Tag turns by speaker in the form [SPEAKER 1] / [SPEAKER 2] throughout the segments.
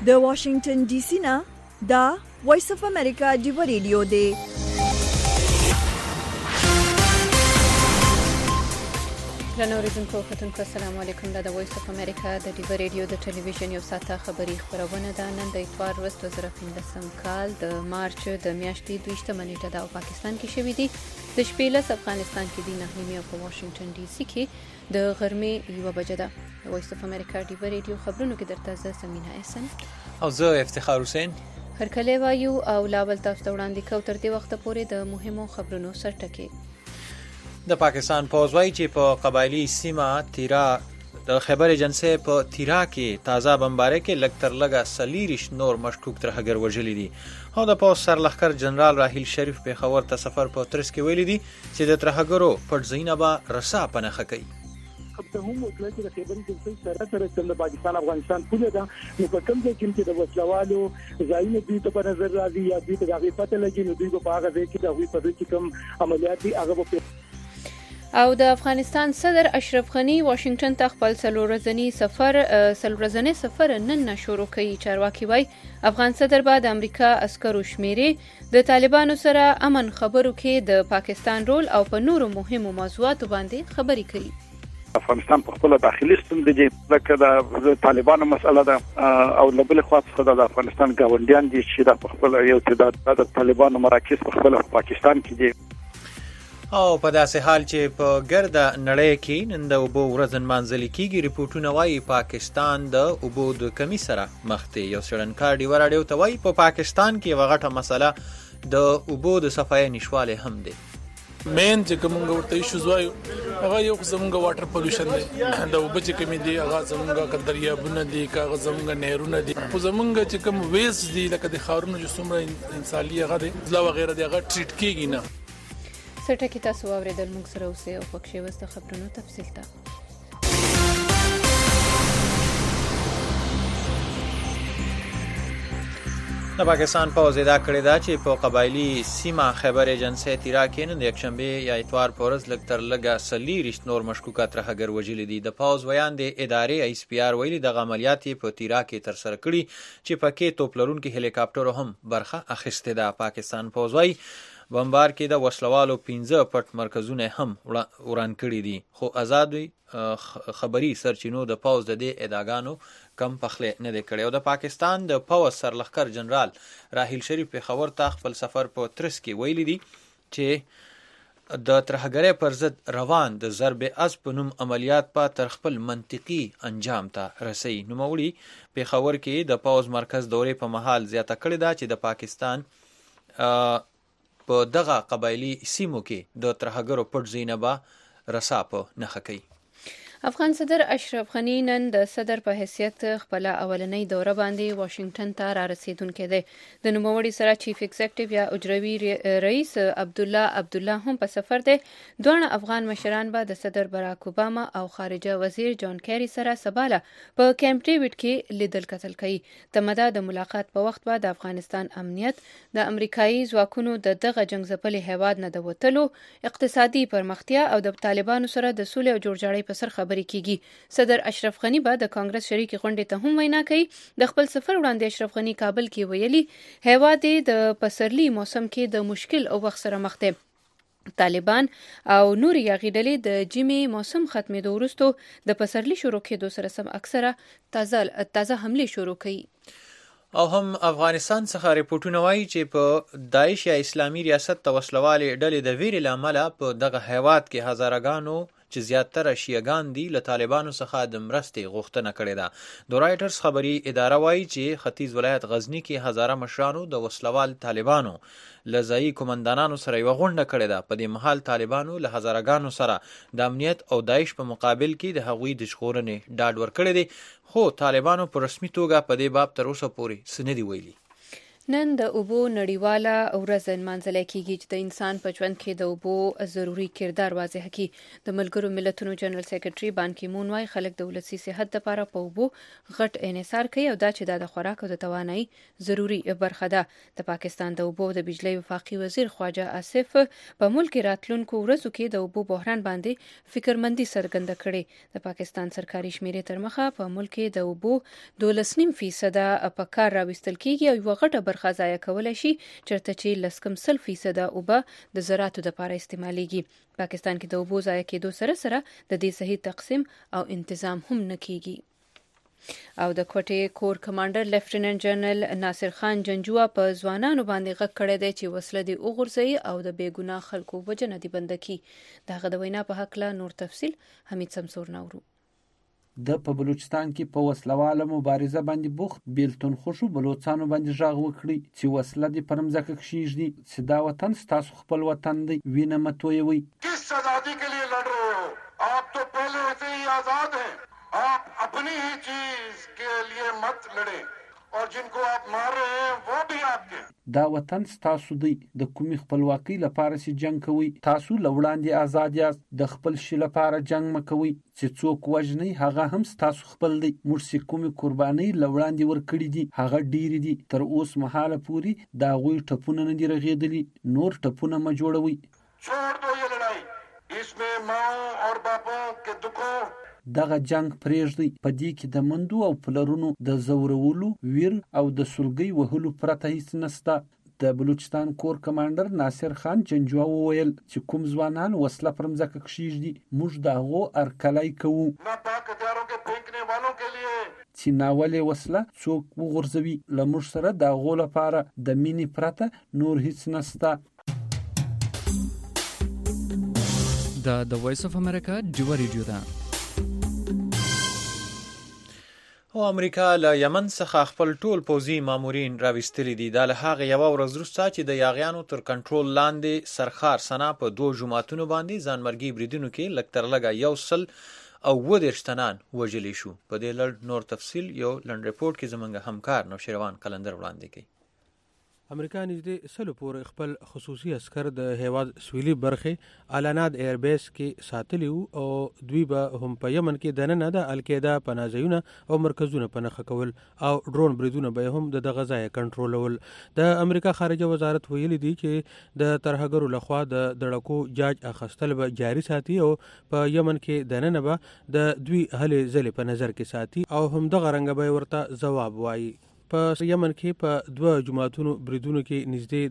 [SPEAKER 1] د واشنگټن ډي سي نه دا وایس اف امریکا ډیو ریډیو دی.
[SPEAKER 2] درنو اوریدونکو ختونکو السلام علیکم. دا د وایس اف امریکا د ډیو ریډیو د ټلویزیون یو ساعته خبري خبرونه ده. نن د اتوار ورځ 2015 کال د مارچ د میاشتې 20 نیټه ده او پاکستان کې شوې دي د شپې لس افغانستان کې دي 9 او په واشنگټن ډي سي کې د غرمې 1 بجه ده. وایس اف امریکا ډیو ریډیو خبرونو کې درته زه سمینا احسن
[SPEAKER 3] او زه افتخار حسین
[SPEAKER 2] هرکلی وایو او لاول تاسو ته وړاندې کوو تر دې وخته پورې د مهمو خبرونو سرټکي.
[SPEAKER 3] د پاکستان پوځ وایي چې په قبایلی سیمه تیرا د خیبر ایجنسی په تیرا کې تازه بمبارۍ کې لږ تر لږه 40 نور مشکوک ترهګر وژلي دي. او د پوځ سرلښکر جنرال راحیل شریف پېښور ته سفر په ترڅ کې ویلي دي چې د ترهګرو پټ ځایونه به رسا په نښه کوي.
[SPEAKER 4] ته هم وکړه چې د خیبر ایجنسی سره د پاکستان افغانستان پوله ده، نو په کوم ځای کې د وسلوالو ځایونه دوی ته په نظر راځي یا دوی ته د هغې پته لګي، نو دوی به په هغه ځای کې د هغوی په ځای کې کوم عملیات دي هغه به.
[SPEAKER 2] او د افغانستان صدر اشرف غنی واشنگټن ته خپل څلورورځنی سفر نن شروع کوي. چارواکي وایي افغان صدر به د امریکا عسکرو شمیرې د طالبانو سره امن خبرو کې د پاکستان رول او په نورو مهمو موضوعاتو باندې خبرې کوي.
[SPEAKER 5] افغانستان په خپل داخلي ستونزې کې لکه د طالبانو مسله ده او له بلې خوا څخه د افغانستان ګاونډیان دي چې د خپل یو تعداد د طالبانو مراکز په خپل پاکستان کې دي.
[SPEAKER 3] او په داسې حال چې په ګرده نړۍ کې نن د اوبو ورځ نمانځل کېږي، ریپورټونه وایي پاکستان د اوبو د کمی سره مخ دی. یو څېړنکار ډیوه راډیو ته وایي په پاکستان کې یوه غټه مسله د اوبو د صفایي نشتوالی هم دی.
[SPEAKER 6] مین چې کومه ورته ایشوز وایو هغه یو زمونږ واټر پولیوشن دی، د اوبو چې کمی دی هغه زمونږ دریابونه دي، هغه زمونږ نهرونه دي، خو زمونږ چې کوم ویست دي لکه د ښارونو چې څومره انساني هغه دی ځلا وغیره دی هغه ټریټ کېږي نه.
[SPEAKER 2] سرټکي تاسو واورېدل، موږ سره اوسئ او پکښې وس د خبرونو تفصیل ته.
[SPEAKER 3] د پاکستان پوځ ادعا کړې ده چې په قبایلی سیمه خیبر ایجنسی تیرا کې نن د یکشنبې یا اتوار په ورځ لږ تر لږه 40 نور مشکوکه ترهګر وژلي دي. د پوځ ویان د ادارې ایس پی آر ویلي دغه عملیات په تیرا کې ترسره کړي چې پکې توپ لرونکي هلیکاپټرو هم برخه اخیستې ده. پاکستان پوځ وایي بمبار کې د وسلوالو 15 پټ مرکزونه هم وران کړي دي، خو آزادوي خبري سرچینو د پوځ د دې ادعاګانو کم پخلی نه دی کړی. او د پاکستان د پوځ سرلښکر جنرال راحیل شریف پېښور ته خپل سفر په ترڅ کې ویلي دي چې د ترهګرۍ پر ضد روان د ضرب اسب په نوم عملیات په تر خپل منطقي انجام ته رسوي. نوموړي پېښور کې د پوځ مرکز دورې په مهال زیاته کړې ده چې د پاکستان په دغه قبایلی سیمو کې د ترهګرو پټ ځایونه به رسا په نښه کوي.
[SPEAKER 2] افغان صدر اشرف غنی نن د صدر په حیثیت خپل اولنۍ دوره باندې واشنگټن ته را رسیدونکی دی. د نوموړي سره چیف ایگزیکټیو یا اجروي رئیس عبدالله هم په سفر دی. دوه افغان مشران به د صدر براک اوباما او خارجه وزیر جان کیری سره سباله په کیمپ ډیوډ کې لیدل کتل کوي. تمدا د ملاقات په وخت به د افغانستان امنیت، د امریکایي ځواکونو دغه جنگ ځپلي هیواد نه د وتلو، اقتصادي پرمختیا او د طالبانو سره د سولې او جوړجاړي په سر خبرې کیږي. صدر اشرف غنی به د کانګرس شریکې غونډې ته هم وینا کوي. د خپل سفر وړاندې اشرف غنی کابل کې ویلي هیواد د پسرلي موسم کې د مشکل او وخت سره مخ دی. طالبان او نورې یاغي ډلې د ژمي موسم ختمېدو وروسته د پسرلي شروع کېدو سره سم اکثره تازه حملې شروع کوي.
[SPEAKER 3] او هم افغانستان څخه ریپورټونه وایي چې په داعش یا اسلامي ریاست ته وسلوالې ډلې د ویرې له امله په دغه هیواد کې هزارهګانو چې زیاتره شیعهګان دي له طالبانو څخه د مرستې غوښتنه کړې ده. د رایټرز خبري اداره وایي چې ختیځ ولایت غزني کې هزاره مشرانو د وسلوال طالبانو له ځایي قومندانانو سره یوه غونډه کړې ده. په دې مهال طالبانو له هزارهګانو سره د امنیت او داعش په مقابل کې د هغوی د ژغورنې ډاډ ورکړی دی، خو طالبانو په رسمي توګه په دې باب تر اوسه پورې څه نه دي ویلي.
[SPEAKER 2] نن د اوبو نړیواله ورځ نمانځل کیږي چې د انسان په ژوند کې د اوبو ضروري کردار واضح کړي. د ملګرو ملتونو جنرال سیکریټري بان کی مون وايي خلک د ولسی صحت لپاره په اوبو غټ انحصار کوي او دا چې د خوراک او د توانایي ضروري برخه ده. د پاکستان د اوبو د بجلی وفاقي وزیر خواجه آصف په ملک راتلونکو ورځو کې د اوبو بحران باندې فکرمندي څرګنده کړې. د پاکستان سرکاري شمیرې تر مخه په ملک کې د اوبو 12.5% په کار راوستل کیږي او یو غټه برخه ضایع کولای شي چرته چې 10% اوبه د زراعتو لپاره استعماليږي. پاکستان کې د اوبو ضایع کېدو سره سره د دې صحیح تقسیم او تنظیم هم نه کیږي. او د کوټې کور کمانډر لیفټیننټ جنرال ناصر خان جنجوا په ځوانانو باندې غږ کړی دی چې وسله دي وغورځوي او د بېګناه خلکو وجنه دي بنده کړي. دغه د وینا په هکله نور تفصیل حمید سمسور نورو.
[SPEAKER 7] د په بلوچستان کې په وسلواله مبارزه باندې بوخت بیلتون خوشو بلوچستانو باندې ژغ وکړي چې وسله دې پر مځکه کښیږدي چې دا وطن ستاسو خپل وطن دی وینه مه تویوئ.
[SPEAKER 8] किस आजादी के लिए लड़ रहे हो? आप तो पहले से ही आजाद हैं. आप अपनी ही चीज के लिए मत लड़े और जिनको आप मार रहे हैं वो भी आपके.
[SPEAKER 7] دا وطن ستاسو دی د کومې خپلواکۍ لپاره چې جنگ کوي تاسو له وړاندې آزاد یاست. د خپل شي لپاره جنگ مه کوئ چې څوک وژنئ هغه هم ستاسو خپل دی. موږ چې کومې قربانۍ له وړاندې ورکړي دي هغه ډېرې دي. تر اوس مهاله پورې د هغوی ټپونه نه دي رغېدلي. نور ټپونه مه جوړوئ.
[SPEAKER 8] छोड़ दो ये लड़ाई. इसमें माओ और बापों के दुखों
[SPEAKER 7] دغه جنگ پرېږدئ. په دې کې د مندو او پلرونو د زورولو ویر او د سلګۍ وهلو پرته هیڅ نشته. د بلوچستان کور کمانډر ناصر خان جنجوا وویل چې کوم ځوانان وسله پر مځکه کښیږدي موږ د هغو هرکلی کوو.
[SPEAKER 8] नापाक हथियारों के फेंकने वालों के लिए
[SPEAKER 7] چې ناولې وسله څوک وغورځوي له موږ سره د هغو لپاره د مینې پرته نور هیڅ نشته.
[SPEAKER 9] دا د وایس اف امریکا ډیو ریډیو ده.
[SPEAKER 3] او امریکا له یمن څخه خپل ټول پوځي مامورین راوستلي دي. دا له هغه یوه ورځ وروسته چې د یاغیانو تر کنټرول لاندې سرخار سنا په 2 جوماتونو باندې ځانمرګي بریدونو کې لږ تر لږه 130 تنان وژلي شو. په دې لړ نور تفصیل یو لنډ رپورټ کې زموږ همکار نوشیروان قلندر وړاندې کوي.
[SPEAKER 10] امریکا نږدې 100 پورې خپل خصوصي عسكر د هیواد سویلي برخې الاناد ایر بیس کې ساتلی او دوی به هم په یمن کې دننه د القاعده پناهځایونه او مرکزونه په نښه کول او ډرون بریدونه به هم د دغه ځای کنټرولول. د امریکا خارجه وزارت ویلي دی چې د ترهګرو لخوا د دړکو جاج اخیستل به جاري ساتي او په یمن کې دننه به د دوی هلې ځلې په نظر کې ساتي او هم دغه رنګ به ورته ځواب وایي. په یمن کې په 2 جماعتونو بریدونو کې نږدې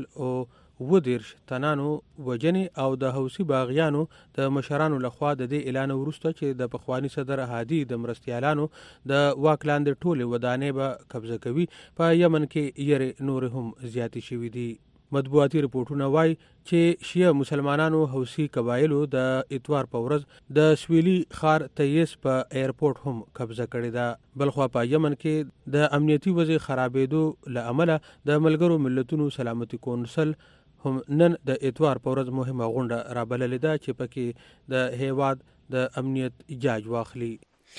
[SPEAKER 10] د 130 تنانو وجنې او د حوثي باغیانو د مشرانو لخوا د دې اعلان وروسته چې د پخوانی صدر هادي د مرستیالانو د واک لاندې ټولې ودانې به قبضه کوي په یمن کې یې نور هم زیاتې شوي دي. مطبوعاتي رپورټونه وایي چې شیعه مسلمانانو حوثي قبایلو د اتوار په ورځ د سویلي خار تیس په ایرپورټ هم قبضه کړې ده. بلخوا په یمن کې د امنیتي وضع خرابېدو له امله د ملګرو ملتونو سلامتي کونسل هم نن د اتوار په ورځ مهمه غونډه رابللې ده چې پکې د هیواد د امنیت جاج واخلي.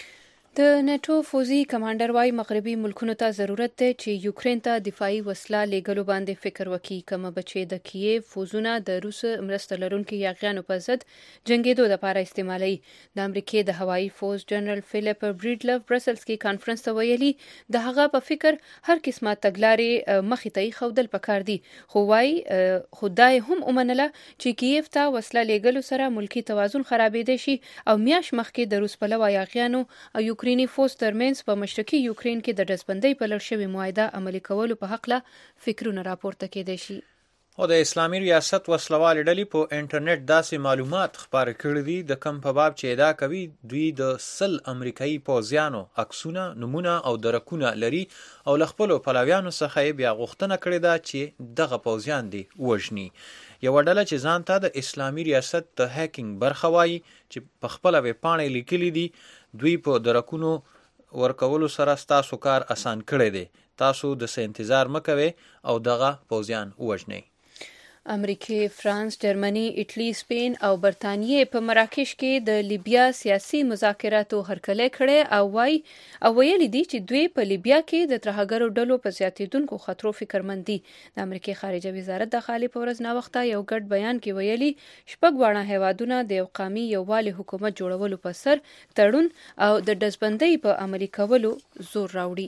[SPEAKER 2] د نیټو فوزي کمانډر وايي مغربي ملکونو ته ضرورت دی چې یوکرين ته دفاعي وسله لیږلو باندې فکر وکړي کومه بچي د کیف فوزونه د روس مرسته لرونکو یاغیانو په ضد جنگیدو لپاره استعمالوي. د امریکای د هوایي فوز جنرال فلیپ بریډلف برسلز کې کانفرنس ته ویلي د هغه په فکر هر قسمه تګلارې مخې ته خودل پکار دي خو وايي خدای هم ومنله چې کیف ته وسله لیږلو سره ملکی توازن خرابېدای شي او میاش مخکې د روس پلوه یاغیانو او یوکرینی فوز ترمنځ په مشرقي یوکرين کې د ډزبندۍ په لړ شوې معاهده عملي کولو په حق له فکرونه راپورته کېدای شي.
[SPEAKER 3] او د اسلامي ریاست وسلوالې ډلې په انټرنیټ داسې معلومات خپاره کړي دي د کم په باب چې ادعا کوي دوی د 100 امریکایي پوځیانو عکسونه نمونه او درکونه لري او له خپلو پلویانو څخه یې بیا غوښتنه کړې ده چې دغه پوځیان دي وژني. یوه ډله چې ځان ته د اسلامي ریاست د هیکینګ برخه وایي چې په خپله ویبپاڼې لیکلي دي دوی په درکونو ورکولو سره ستاسو کار اسان کړی دی. تاسو د څه انتظار مه کوئ او دغه پوځیان ووژنئ.
[SPEAKER 2] امریکای، فرانس، جرمني، ایټلی، سپین او برتانیې په مراکش کې د لیبیا سیاسي مذاکراتو هرکلی کړی او ویلي دي چې دوی په لیبیا کې د ترهګرو ډلو په زیاتېدونکو خطرو فکرمند دي. د امریکای خارجه وزارت د خالي په ورځ ناوخته یو ګډ بیان کې ویلي 6 واړه هیوادونه د یو قومي یووالي حکومت جوړولو په سر تړون او د ډزبندۍ په عملي کولو زور راوړي.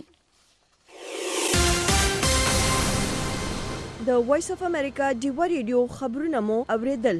[SPEAKER 1] د وایس اف امریکا ډیوا ریډیو خبرونه مو اوریدل.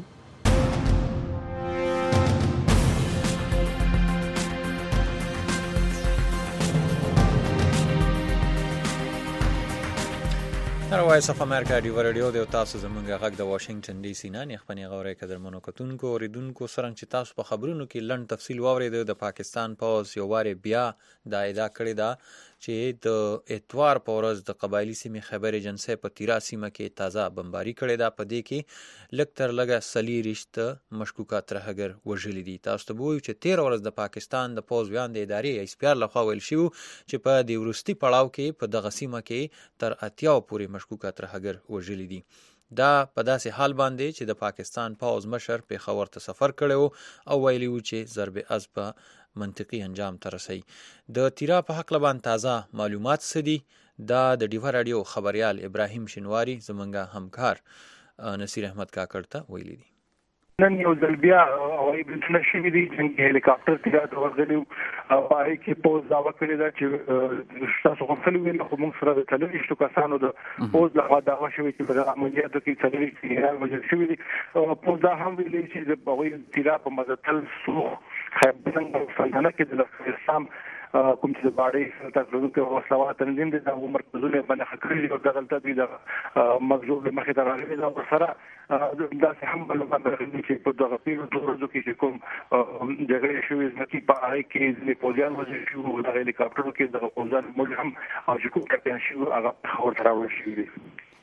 [SPEAKER 3] وایس اف امریکا ډیوا ریډیو د تاسو زمونږ غږ د واشنگټن ډي سي نه خپنی غوړې قدرمنو کتونکو اوریدونکو سره چې تاسو په خبرونو کې لنډ تفصیل واورید. د پاکستان پوز یو واره بیا د ادعا کړې ده چې د اتوار په ورځ د قبایلی سیمې خیبر ایجنسۍ په تیرا سیمه کې تازه بمباری کړې ده. په دې کې لږ تر لږه 40 مشکوکه ترهګر وژلي دي. تاسو ته وایو چې 13 ورځ د پاکستان د پوز ویان د ادارې ایسپیار لخوا ویل شو چې په دې ورستي پړاو کې په دغه سیمه کې تر 80 پورې مشکوکه ترهګر وژلي دي. دا په داسې حال باندې چې د پاکستان پوز مشر پیښور ته سفر کړو او ویلي و چې ضرب اسب منطقي انجام ته رسي. د تیرا په حق لبان تازه معلومات سدي. دا د ډیوا رادیو خبريال ابراهیم شنواری زمونږه همکار نصیر احمد کاکړ ته ویلي دي.
[SPEAKER 5] نن یو ځل بیا هوایي بریدونه شوي دي چې هلیکاپټر تیرا ته ورغلي او هغې کې پوز دعوه کړې ده چې تاسو غوښتلي ویل خو موږ سره د 40 کسانو د پوز لخوا دعوه شوې چې په دغه عملیاتو کې 40 ایران وژل شوي دي. پوز دا هم ویلي چې د هغوی تیرا په مزتل سوخ خیبرنګ او سلطنه کې د لښکر اسلام کوم چې د باډۍ تاسو کې وسلوات تنظیم دي د مرکزونه باندې خکړي او دغلطه دي د مغزو له مخې ته راغلي دا سره داسې هم معلومات راغلي چې په دغه پیړو ورځو کې چې کوم جګړې شوې ځکه په هغه کې د پولیان وځي شو د هلیکاپټرو کې د پولیان موږ هم او چې کوم کپټان شو هغه خبر راوړل شوی دی.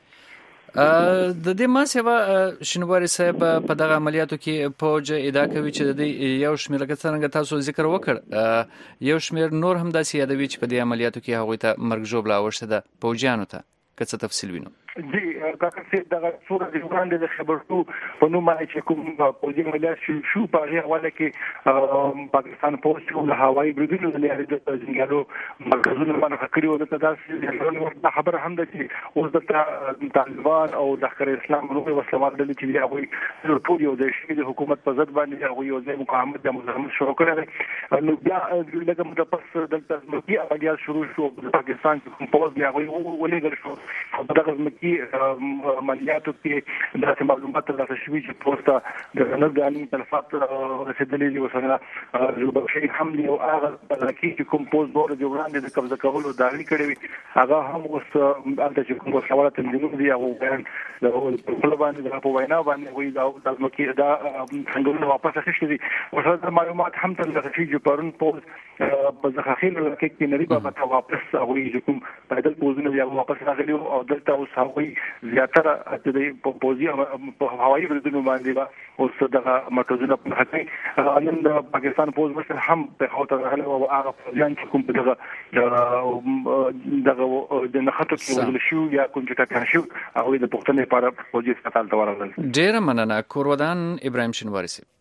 [SPEAKER 9] د دې ما سیوا شنواری صاحب په دغه عملیاتو کې پوج ادعا کوي چې د یو شمېر لکه څنګه تاسو ذکر وکړ یو شمېر نور هم داسې یادوي چې په دې عملیاتو کې هغوی ته مرګ ژوبله اوښته ده پوجیانو ته که څه تفصیل وینو.
[SPEAKER 5] جی کاکا صاحب دغه څوره د وړاندې د خبرتو په نوم باندې چې کوم پوځي عملیات شو په هغه حواله کې پاکستان پولیس له هوایي بریدونو د لارې د ځنګلو مرکزونو باندې خکړي او د داسې خبره هم ده چې اوس د طالبان او د لښکر اسلام نوې وسلوال ډلې چې هغوی ټول یو د شي د حکومت په ضد باندې هغوی یو ځای مقاومت د مزاحمت شروع کړی نو بیا لکه متپس دلته ځمکي عملیات شروع شو د پاکستان کوم پوځ بیا هغوی ولېږل شو دغه ځمکي عملیاتو کې داسې معلومات ترلاسه شوي چې پوسټه د نړۍ تلفات رسېدلې دي ورسره ژوبل حملې او هغه کې چې کوم پوسټ بور د وړاندې د قبضه کولو داخلي کړی وي هغه هم اوس البته چې کوم وسلوال تنظیمونه دي هغه بیان د خپل باندې د په وینا باندې وایي دا د ځمکې دا څنګه واپس اخیستل دي ورسره معلومات هم ترلاسه شوي چې پرون پوسټ په ځخاخیل کې نړۍ په واپس هغه چې کوم پیدل پوزونه بیا واپس راغلي او دلته اوس هغه زیاتره د پوزي په هوایي بریدونو باندې اوس دغه مرکزونه په حقیقت نن د پاکستان پوز مشر هم په خاطر راغلی او هغه ځان چې کوم دغه د نخټو کې وزل شو یا کوم چې ټاکل شو هغه د پښتنې لپاره پوزي هسپتال ته ورغلل.
[SPEAKER 9] ډېر مننه کورودان ابراهیم شنواری صاحب.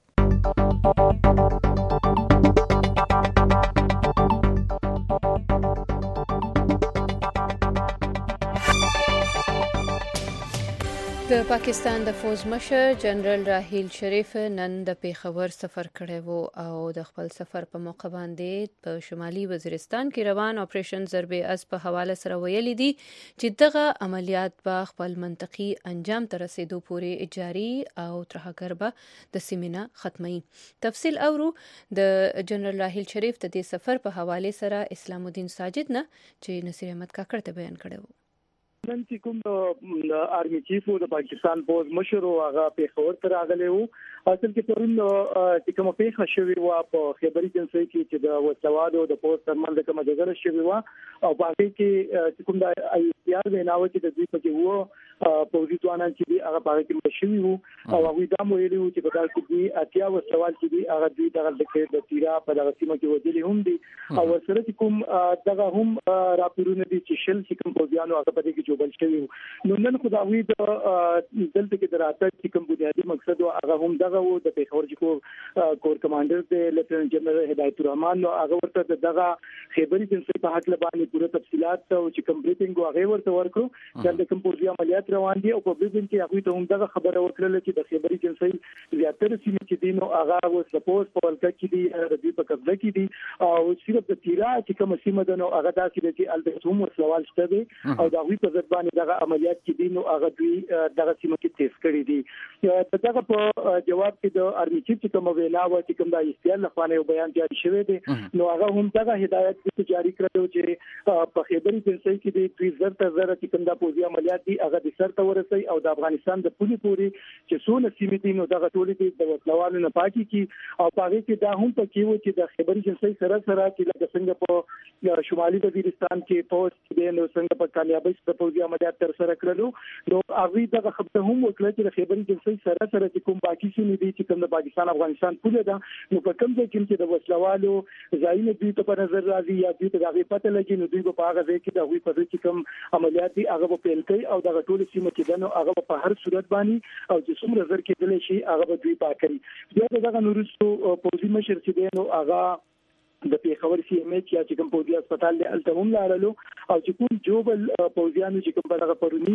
[SPEAKER 2] د پاکستان د فوج مشر جنرال راحیل شریف نن د پیښور سفر کړی وو او د خپل سفر په موقع باندې په شمالي وزیرستان کې روان اپریشن ضرب اسب په حواله سره ویلي دي چې دغه عملیات به خپل منطقي انجام ته رسیدو پورې جاري او ترهګر به د سیمینه ختمي. تفصیل اورو د جنرال راحیل شریف د دې سفر په حواله سره اسلام الدین ساجد نه چې نصیر احمد کاکړ ته بیان کړی وو.
[SPEAKER 4] نن چې کوم د آرمي چیف د پاکستان پوز مشر هغه پیښور ته راغلی وو اصل کې پرون چې کوم پیښه شوې و په خیبر ایجنسۍ کې چې د وسلوالو د پوز ترمنځ کوم جګړه شوې و او په هغه کې چې کوم د ایسپیار ویناو چې د دوی په کې وو پوزي ځوانان چې دی هغه باغ کې مشوي وو او هغه دا مو ویلي وو چې په دال کې دی اتیا و سوال چې دی هغه دوی دغه د تیرا په دغه سیمه کې وځلې هم دي او سره کوم دغه هم راپورونه دي چې شل چې کوم پوزيانو هغه په دې کې جوړل شوی نو نن خداوی د دلته کې دراته چې کوم بنیادی مقصد او هغه هم دغه وو د پیښور چې کور کمانډر د لیفټننټ جنرال هدایت الرحمن نو هغه ورته دغه خبري جنسي په حق لبانې پوره تفصيلات او چې کوم بریفینګ هغه ورته ورکړو د کوم پوزي عملیات روان دي او په بریفینګ کې هغه ته هم دغه خبره ورکړل چې د خبري جنسي زیاتره سیمه کې دي نو هغه و سپورټ په ولکه کې دي د دې په قبضه کې دي او صرف د تیرا چې کوم سیمه ده نو هغه داسې دي چې البته هم سوال شته دي او دا وی په ځد باندې دغه عملیات کې دي نو هغه دوی دغه سیمه کې تیز کړی دي دغه په جواب کې د ارمی چیف چې کوم وینا و چې کوم د ایستیال لخوانه یو بیان جاری شوی دی نو هغه هم دغه هدایت جاری کړو چې په خبري جنسي کې دي دوی زرته زره چې کوم د پوزي عملیات دي هغه د سر ته ورسي او د افغانستان د پولي پوري چې څونه سیمې دي نو دغه ټولې دي د وسلوالو نه پاکي کی او هغه کې دا هم پکې و چې د خبري جنسي سره چې لکه څنګه په شمالي وزیرستان کې پوسټ دي نو څنګه په کامیابی سره پوزي عملیات تر سره کړلو نو هغه دغه خبره هم وکړه چې د خبري جنسي سره چې کوم باقي سیمې دي چې کوم د پاکستان افغانستان پوله ده نو په کوم ځای کې د وسلوالو ځایونه دوی ته په نظر راځي یا دوی ته هغه پته لګي نو دوی په هغه ځای کې د هغوی په ځای کې کوم عملیات دي هغه په پیل کوي او دغه ټول سیمه کې دنو هغه په هر صورت باندې او چې څومره زر کې دلی شي هغه به دوی پاکري بیا دغه نورستو پوزي مشر چې دی نو هغه د پیښور سی ام ایچ یا چې کوم پوزي هسپتال له التموم لاړلو او چې کوم جوبل پوزيانو چې کوم دغه پرونی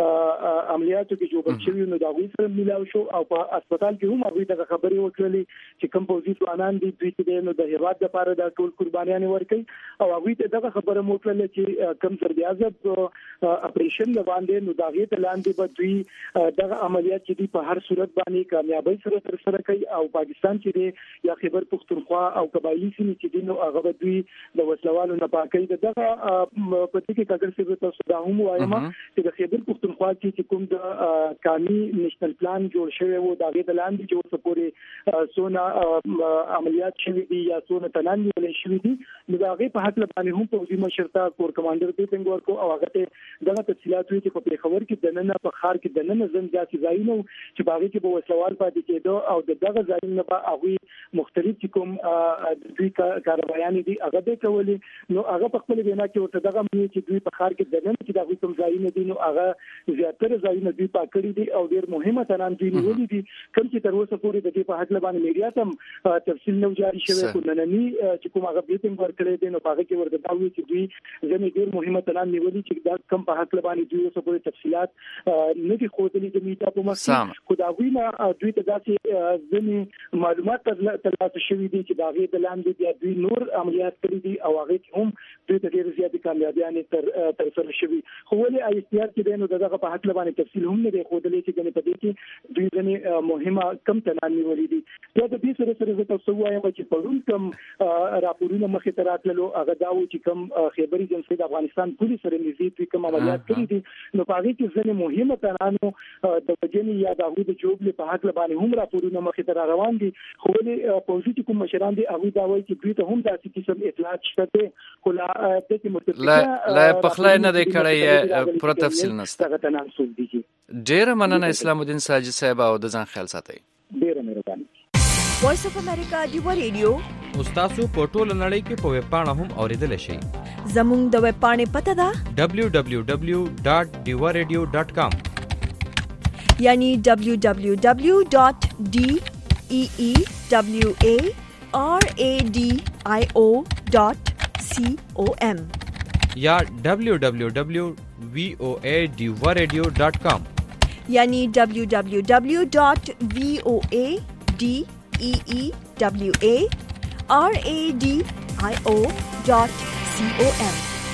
[SPEAKER 4] عملیاتو کې جوبل شوی نو دا وی سره ملاو شو او په هسپتال کې هم هغه دغه خبري وکړلې چې کوم پوزي ځوانان دي دوی چې نو د هیواد لپاره د ټول قربانيان ورکړي او هغه ته دغه خبره وکړلې چې کوم سربیازب اپریشن باندې نو دغه ته لاندې به دوی دغه عملیات چې دی په هر صورت باندې کامیابی سره تر سره کوي او پاکستان چې دی یا خیبر پختونخوا او قبایلی سیمې دینو هغه دوی د وسلوالو نه پاکي دغه په دې کې کاګر څه تاسو دا هم وایم چې د خیبر پختونخوا کې کوم د قانوني نېشنل پلان جوړ شوی وو دا غي د لاندې جوړ سپوري سونا عملیات شوی دي یا سونا تنان ولې شوی دي نو دا غي په حق باندې هم پوزي مشرتا کور کمانډر دې څنګه ورکو او هغه ته دغه تفصيلات وی چې په پیښور کې دننه په خار کې دننه زنجاتي ځایونه چې باغې کې به وسلوال پاتې کېدو او دغه ځایونه به هغه مختلف کوم دوی کاروایان دي هغه به کولی نو هغه په خپل وینا کې ورته دغه مې چې دوی په خار کې دننه چې دا کوم ځایونه دي نو هغه زیاتره ځایونه دوی پاکړي دي او ډېر مهمه تنان دي نیولې دي کوم چې تر اوسه پورې د دې په حق باندې میډیا تم تفصیل نو جاری شوی کو نننی چې کوم هغه بیتنګ ورکړي دي نو هغه کې ورته دا وی چې دوی ځنې ډېر مهمه تنان نیولې چې دا کوم په حق باندې دوی اوسه پورې تفصيلات نه دي خوتلې د میډیا په مخ کو دا وی نه دوی ته داسې ځنې معلومات ترلاسه شوي دي چې دا غي د لاندې بیا دوی نور عملیات کړی دي او هغه هم دوی ته ډېر زیاتې کامیابیان تر سره شوي خو ولې ایستیار کې دینو دغه په حق باندې تفصیل هم نه دی خوتلې چې کنه په دې کې دوی ځنې مهمه کم تنان نیولې دي دا د دې سره سره تاسو وایم چې پرون کم راپورونه مخې ته راتللو هغه دا و چې کم خبري جنسي د افغانستان پولیس سره نږدې کوم عملیات کړی دي نو په هغه کې ځنې مهمه تنانو د وجنی یا د هغوی د جوړ په حق باندې هم راپورونه مخې ته روان دي خو ولې پوزي چې کوم مشران دي هغه دا وایي چې دوی ته هم داسې قسم اطلاعات شته کولا د دې متفقه
[SPEAKER 9] لا پخلای نه دی کړی پر تفصیل نشته ډیر مننه اسلام الدین ساجد صاحب او د ځان خیال ساتي
[SPEAKER 4] ډیر مهرباني
[SPEAKER 1] وایس اف امریکا دیو ریډیو
[SPEAKER 11] استاسو په ټوله نړۍ کې په ویب پاڼه هم اوریدل شئ
[SPEAKER 1] زموږ د ویب پاڼې پته ده
[SPEAKER 11] www.diwaradio.com
[SPEAKER 1] یعنی www.deewaradio.com
[SPEAKER 11] या www.voadiwaradio.com
[SPEAKER 1] یعنی www.voadeewaradio.com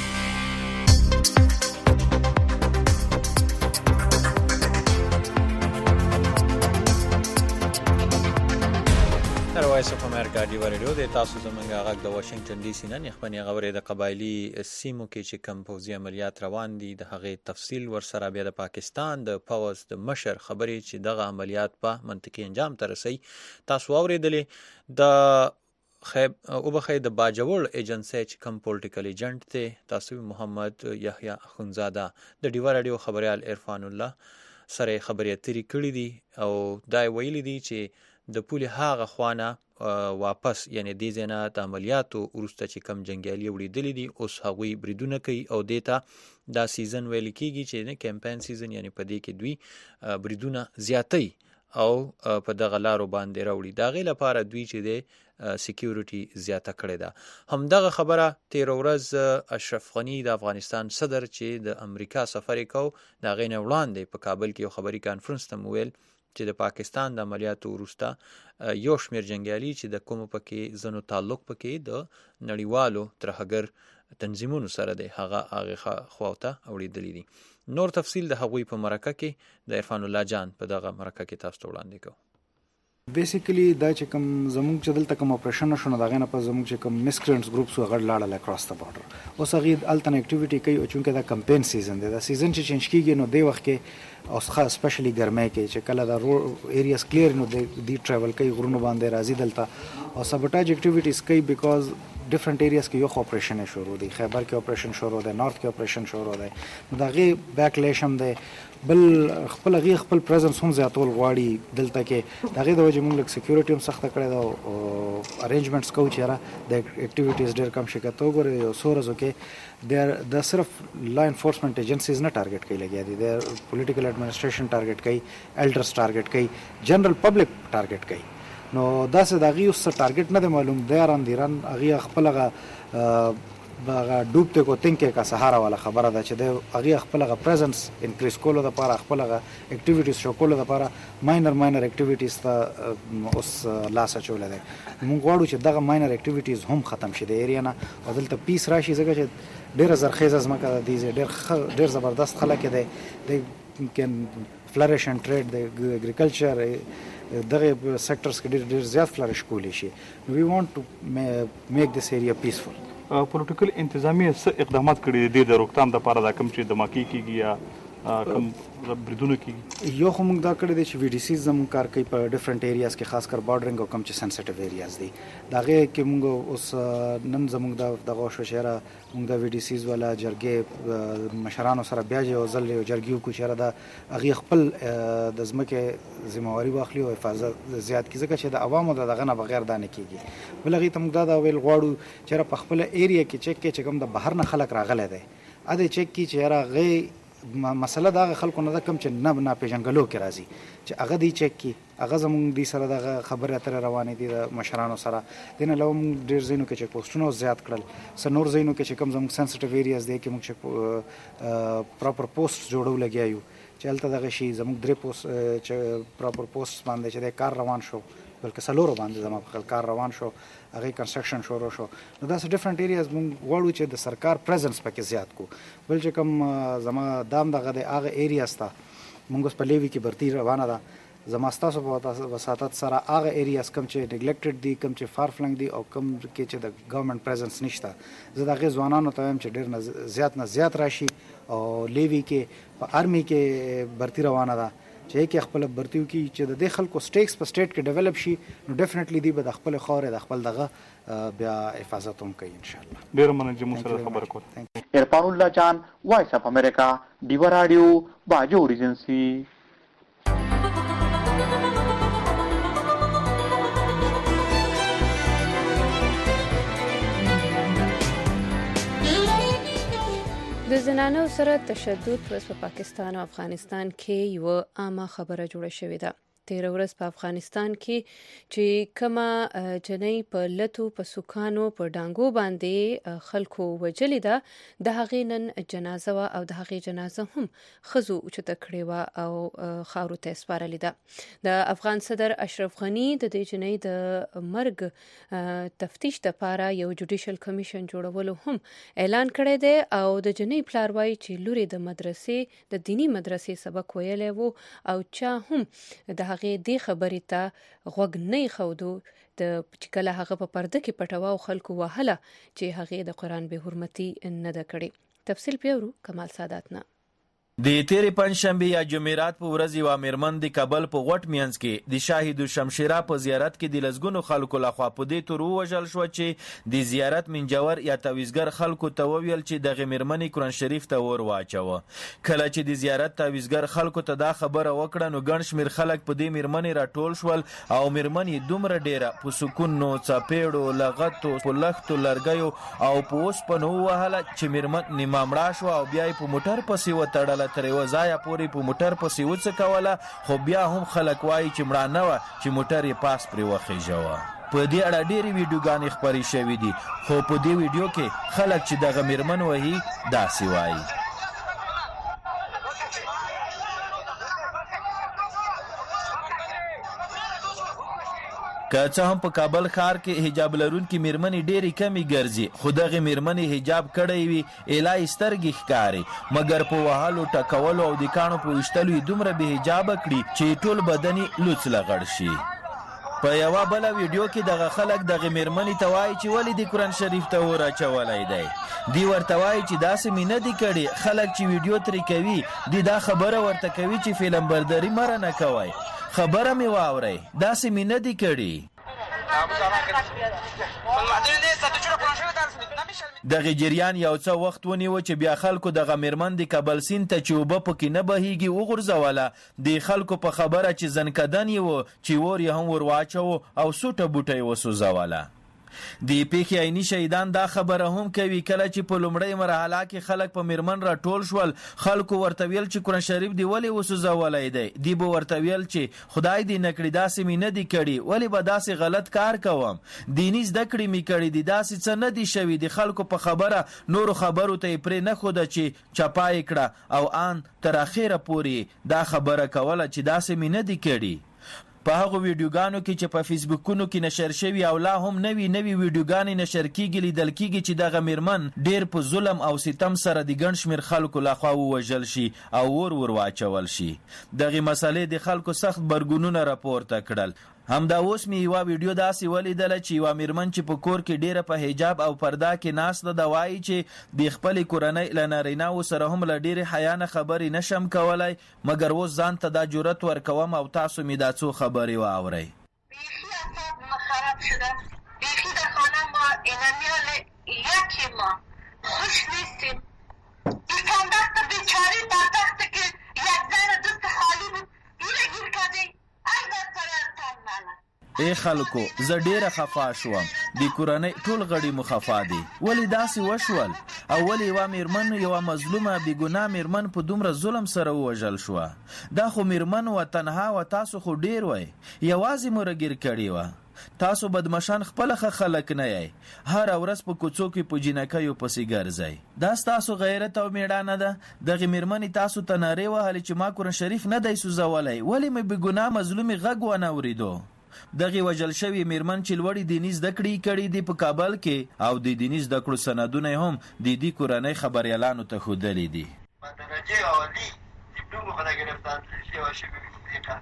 [SPEAKER 3] وایس اف امریکا دی ورډیو د تاسو زمونږ غږ د واشنگټن ډي سي نه خپل غوړې د قبایلی سیمو کې چې کم پوزي عملیات روان دي د هغه تفصیل ورسره بیا د پاکستان د پوز د مشر خبرې چې دغه عملیات په منطقي انجام ته رسي تاسو اوریدلې د وبخې د باجوړ ایجنسی چې کم پولیټیکل ایجنټ دی تاسو محمد یحیی اخونزاده د ډیوا رادیو خبريال عرفان الله سره خبرې اترې کړې دي او دا ویلي دي چې د پولې هغه خوانه واپس یعنی دې ځنه د عملیاتو ورسته چې کم جنگیالي وړي دي اوس هغوی بریدونه کوي او دیتا دا سیزن ویل کیږي چې نه کمپاین سیزن یعنی په دې کې دوی بریدونه زیاتې او په دغه لارو باندې راوړي دا غي لپاره دوی چې د سکیورټي زیاته کړې ده همدغه خبره تیر ورځ اشرف غنی د افغانستان صدر چې د امریکا سفر کو دا غي نه وړاندې په کابل کې یو خبري کانفرنس ته ویل چې د پاکستان د عملیاتو وروسته یو شمیر جنگیالي چې د کوم پکې زنو تعلق پکې د نړیوالو ترهګر تنظیمونو سره د هغه خواوته اوریدلې دي نور تفصیل د هغوی په مرکه کې د عرفان الله جان په دغه مرکه کې تاسو ته وړاندې کوم
[SPEAKER 12] بیسیکلی دا چې کوم زموږ چې دلته کوم اپریشن شونه دا غنه په زموږ چې کوم مسکرنټس ګروپس وغړ لاړل اکراس د بارډر اوس هغه الټن اکټیویټي کوي او چونکه دا کمپین سیزن دی دا سیزن چې چینج کیږي نو د وخت کې اوس خاص سپیشلی ګرمۍ کې چې کله دا ایریاز کلیر نو دی ټریول کوي غرونو باندې راځي دلته او سابوټاج اکټیویټیز کوي بیکاز ډیفرنٹ ایریاز کې یو اپریشن شروع دی خیبر کې اپریشن شروع دی نارث کې اپریشن شروع دی نو دا غي بیک لیشم دی بل خپل پریزنس هم زیاتول غواړي دلته کې دا غي د وجه موږ لک سکیورټي هم سخته کړې دا او ارینجمنټس کو چې را د اکټیویټیز ډیر کم شي کته وګورئ یو سورزو کې د صرف لا انفورسمنت ایجنسیز نه ټارګټ کوي لګیا دي د پولیټیکل ایڈمنسټریشن ټارګټ کوي الډرز ټارګټ کوي جنرال پبلک ټارګټ کوي نو دا څه دغه اوس ټارګټ نه معلوم دی راندیران هغه خپلغه باغه ډوبته کو تنکه کا سهارا والا خبره ده چې د هغه خپلغه پریزنس انکریز کولو د لپاره خپلغه اکټیویټیز شو کولو د لپاره ماینر اکټیویټیز ته اوس لاس اچول دي موږ غواړو چې دغه ماینر اکټیویټیز هم ختم شي د ایریا نه او دلته پیس راشي ځکه چې ډیر زرخیزه زمکه دي ډیر زبردست خلک دي د کین فلریش اند ټریډ د اګریکلچر دغه سېکټرز کې ډیر زیات فلریش کولی شي وی وانټ ټو میک دس ایریا پیسفل
[SPEAKER 13] پولیټیکل انتظامیه څه اقدامات کړي د روکتام د لپاره د کم چې د ماکی کیږي یا کم بریدونه کیږي
[SPEAKER 12] یو هم دا کړی دی چې وی ډی سی زموږ کار کوي په ډیفرنٹ ایریاز کې خاص کر بارډرینګ او کم چې سنسټیو ایریاز دي داغه کې موږ اوس نن زموږ دغه شو شهره موږ د وی ډی سیز والا جرګې مشرانو سره بیا یو ځل یو جرګیو کو چیرې دا هغه خپل د ځمکه ذمہواری واخلي او حفاظت زیات کی ځکه چې د عوامو دغه نه بغیر دا نه کیږي بل هغه تم دا ویل غواړو چې په خپل ایریا کې چک کې چې کوم د بهر نه خلک راغله دي اده چک کې چې راغې مسله دا خلکو نه کم چې نه پیژنګلو کې راځي چې هغه دی چک کی هغه زموږ دی سره د خبره اتره روانې دي د مشرانو سره دنه لوم ډیر زینو کې چې پوسټونو زیات کړل سنور زینو کې چې کم زموږ سنسټیو ایریاز دي کې موږ پراپر پوسټ جوړو لګیایو چې الته دغه شی زموږ درې پوسټ چې پراپر پوسټ باندې چې د کار روان شو بلکې سلورو باندې زموږ خپل کار روان شو هغه کنسټرکشن شروع شو نو دا څه ډیفرنٹ ایریاز موږ غواړو چې د سرکار پریزنس پکې زیات کو بل چې کوم زما دام دغه د هغه ایریاز ته موږ په لیوی کې برتی روانه ده زما تاسو په وساتت سره هغه ایریاز کم چې نیګلیکټډ دي کم چې فار فلنګ دي او کم کې چې د ګورنمنت پریزنس نشته زه دغه ځوانانو ته هم چې ډیر نه زیات راشي او لیوی کې په آرمی کې برتی روانه ده چې کې خپل برتیو کې چې د خلکو سټیکس په سټیټ کې ډیولپ شي نو ډیفینټلی دی به د خپل خاور د خپل دغه بیا حفاظت هم کوي ان شاء الله
[SPEAKER 13] ډیر مننه چې مو سره خبر کول
[SPEAKER 14] عرفان الله جان وایس اف امریکا ډیوا رادیو باجوړ ایجنسی
[SPEAKER 2] د زنانو سره تشدد په پاکستان او افغانستان کې یو عامه خبره جوړه شوې ده تیر ورځ په افغانستان کې چې کما جنۍ په لتو په سوکانو په ډانګو باندې خلکو وجلې ده د هغې نن جنازه وا او د هغې جنازه هم خزو اوچته کړې وا او خاورو ته سپارلې ده د افغان صدر اشرف غنی د دې جنۍ د مرګ تفتیش لپاره یو جوډیشل کمیشن جوړولو هم اعلان کړی دی او د جنۍ پلار وایي چې لوري د مدرسې د دینی مدرسې سبق ویلی وو او چا هم د هغه دی خبرې ته غوږ نه خودو د کله هغه په پرده کې پټوا او خلکو وهله چې هغه د قران به حرمتي نه ده کړې تفصیل پیورو کمال سادات نه
[SPEAKER 15] د تیرې پنځشنبه یا جمعرات په ورځ یوه میرمن د کابل په غوټ مینځ کې د شاهد شمشیره په زیارت کې د لسګونو خلکو لخوا په دې تور ووژل شوه چې د زیارت منجور یا تعویزګر خلکو ته وویل چې دغې میرمنې قرآن شریف ته ور واچوه. کله چې د زیارت تعویزګر خلکو ته دا خبره وکړه نو ګڼ شمېر خلک په دې میرمنې راټول شول او میرمن یې دومره ډېره په سکونو، څپېړو، لغتو، په لښتو، لرګیو او په اوسپنو ووهله چې میرمن نیمه مړه شوه او بیا یې په موټر پسې وتړله. تر یوه ځایه پورې په موټر پسې وڅکوله، خو بیا هم خلک وایي چې مړه نه وه چې موټر یې پاس پرې وخیژوه. په دې اړه ډېرې ویډیوګانې خپرې شوي دي، خو په دې ویډیو کې خلک چې دغه میرمن وهي داسې وایي. که څه هم په کابل ښار کې حجاب لرونکي میرمنې ډېرې کمې ګرځي، خو دغې میرمنې حجاب کړی وي ایله یې سترګې ښکاري، مګر په وهلو، ټکولو او د کاڼو په ویشتلو یې دومره بې حجابه کړي چې ټول بدن یې لوڅ لغړ شي. په یوه بله ویډیو کې دغه خلک دغې میرمنې ته وایي چې ولې د قرآن شریف ته ور اچولی دی. دی ورته وایي چې داسې مې نه دي کړي. خلک چې ویډیو ترې کوي دی دا خبره ورته کوي چې فلم برداري مه رانه کوئ، خبره مې واورئ، داسې مې نه دي کړي. دغه جریان یو څه وخت ونیوه چې بیا خلکو دغه میرمن د کابل سیند ته چې اوبه پکې نه بهیږي وغورځوله. د خلکو په خبره چې زنکدن یې و چې اور یې هم ور واچوه او سوټه بوټه یې وسوځوله. د پیښې عیني شهیدان دا خبره هم کوي کله چې په لومړۍ مرحله کې خلک په میرمن راټول شول، خلکو ورته ویل چې قرآن شریف دی ولې وسوځولی دی. دی به ورته ویل چې خدای دې نه کړي، داسې مې نه دي کړي، ولې به داسې غلط کار کوم، دیني زده کړې مې کړي دي، داسې څه نه دي شوي. د خلکو په خبره نورو خبرو ته یې پرې نه ښوده چې چپا یې کړه او ان تر اخره پورې دا خبره کوله چې داسې مې نه دي کړي. په هغو ویډیوګانو کې چې په فیسبوکونو کې نشر شوي او لا هم نوي ویډیوګانې نشر کیږي لیدل کیږي چې دغه میرمن ډیر په ظلم او ستم سره د ګڼ شمېر خلکو لخوا ووژل شي او ور واچول شي. دغې مسلې د خلکو سخت غبرګونونه راپورته کړل. همدا اوس مې یوه ویډیو داسې ولیدله چې یوه میرمن چې په کور کې ډیره په حجاب او پرده کې ناسته ده وایي چې د خپلې کورنۍ له نارینه‌وو سره هم له ډیرې حیا نه خبرې نشم کولی، مګر اوس ځان ته دا جرأت ورکوم او تاسو مې دا څو خبرې واورئ.
[SPEAKER 16] بیخی اعصاب ما خراب شده، بیخی در خانه ما اینمیال یکی ما خوش نیستیم. این کندخت بیچاری بدبخته که یک زن دوست خالی بود اینه گیر کرده.
[SPEAKER 15] ای خلکو زه ډیره خفا شوم، د کورنۍ ټول غړي مو خفا دي. ولې داسې وشول او ولې یوه میرمن، یوه مظلومه بې ګناه میرمن په دومره ظلم سره ووژل شوه؟ دا خو میرمن وه، تنها وه، تاسو خو ډیر وئ، یوازې مو راګیر کړې وه. تاسو بدمشان خپله ښه خلک نه یئ، هره ورځ په کوڅو کې په جینکیو پسې ګرځئ. دا ستاسو غیرت او میړانه ده؟ دغې میرمنې تاسو ته نارې وهلې چې ما قرآن شریف نه دی سوځولی، ولې مې بې ګناه مظلومې غږ ونه اورېدو؟ دغه وژل شوی میرمن چې لوړې دیني زده کړې کړې دي په کابل کې او د دیني زده کړو سندونه هم د دې کورنۍ خبریالانو ته ښودلي دي.
[SPEAKER 17] درجه عالی دیپلم خود گرفتن سیاسی و شبیه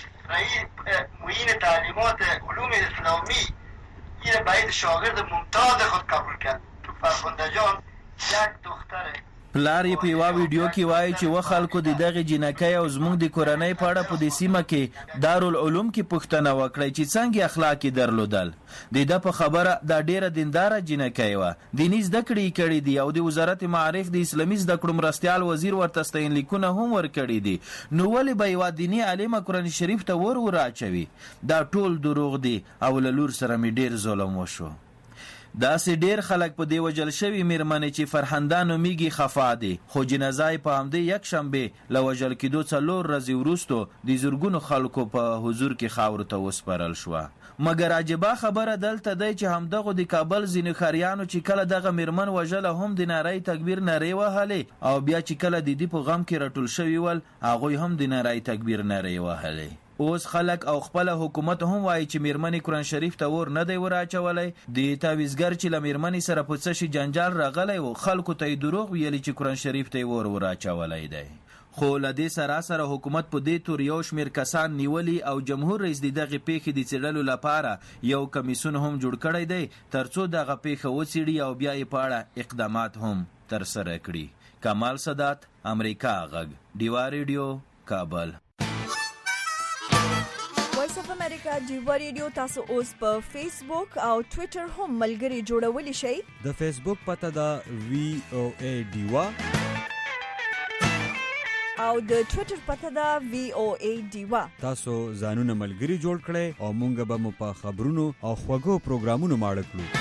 [SPEAKER 17] رئیس معین تعلیمات علوم اسلامی این باید شاگرد ممتاز خود قبول کرد. تو فرخنده جان یک دختره.
[SPEAKER 15] پلار یې په یوه ویډیو کې وایي چې و خلکو د دغې جینکۍ او زموږ د کورنۍ په اړه په دې سیمه کې دارالعلوم کې پوښتنه وکړئ چې څنګه اخلاق یې درلودل. د ده په خبره دا ډیره دینداره جینکۍ وه، دیني زده کړې یې کړې دي او د وزارت معارف د اسلامي زده کړو مرستیال وزیر ورته ستاینلیکونه هم ورکړي دي. نو ولې به یوه دیني عالمه قرآن شریف ته ور اچوي؟ دا ټول دروغ دي او له لور سره مې ډیر ظلم وشو. داسې ډیر خلک په دې وژل شوي میرمنې چې فرهنده نومیږي خفا دي، خو جنازه یې په همدې یکشنبې له وژل کېدو 4 ورځې وروستو د زرګونو خلکو په حضور کې خاورو ته وسپارل شوه. مګر عجیبه خبره دلته دی چې همدغو د کابل ځینو ښاریانو چې کله دغه میرمن وژله هم د نارای تکبیر نارې وهلې او بیا چې کله د دې په غم کې راټول شوي ول هغوی هم د نارای تکبیر نارې وهلې. اوس خلک او خپل حکومت هم وایي چې میرمنې قرآن شریف ته ور نه دی ور اچولی. د تعویزګر چې له میرمنې سره په څه شي جنجال راغلی و خلکو ته یې دروغ ویلي چې قرآن شریف ته یې ور اچولی دی. خو له دې سره حکومت په دې تور یو شمېر کسان نیولي او جمهور رئیس د دغې پیښې د څېړلو لپاره یو کمیسیون هم جوړ کړی دی تر څو دغه پیښه وڅېړي او بیا یې په اړه اقدامات هم ترسره کړي. کمال سادات، امریکا غږ، ډیوا ریډیو، کابل.
[SPEAKER 1] وایس اف امریکا ډیوا ریډیو تاسو اوس په فیسبوک او ټوئیټر هم ملګري جوړولی شئ.
[SPEAKER 18] د فیسبوک پته ده VOA ډیوا
[SPEAKER 1] او د ټوئیټر پته ده VOA ډیوا.
[SPEAKER 18] تاسو ځانونه ملګري جوړ کړئ او مونږ به مو په خبرونو او خوږو پروګرامونو ماړه کړو.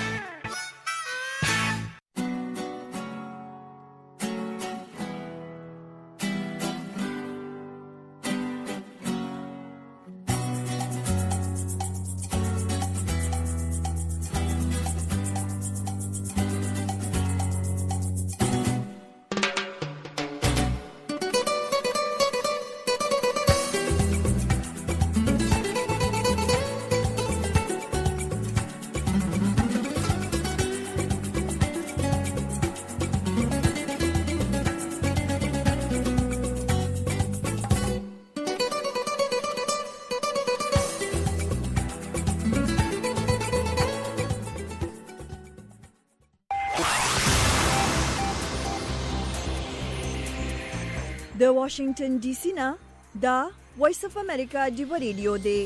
[SPEAKER 1] د واشنگټن ډي سي نه دا وایس اف امریکا ډیوا ریډیو دی.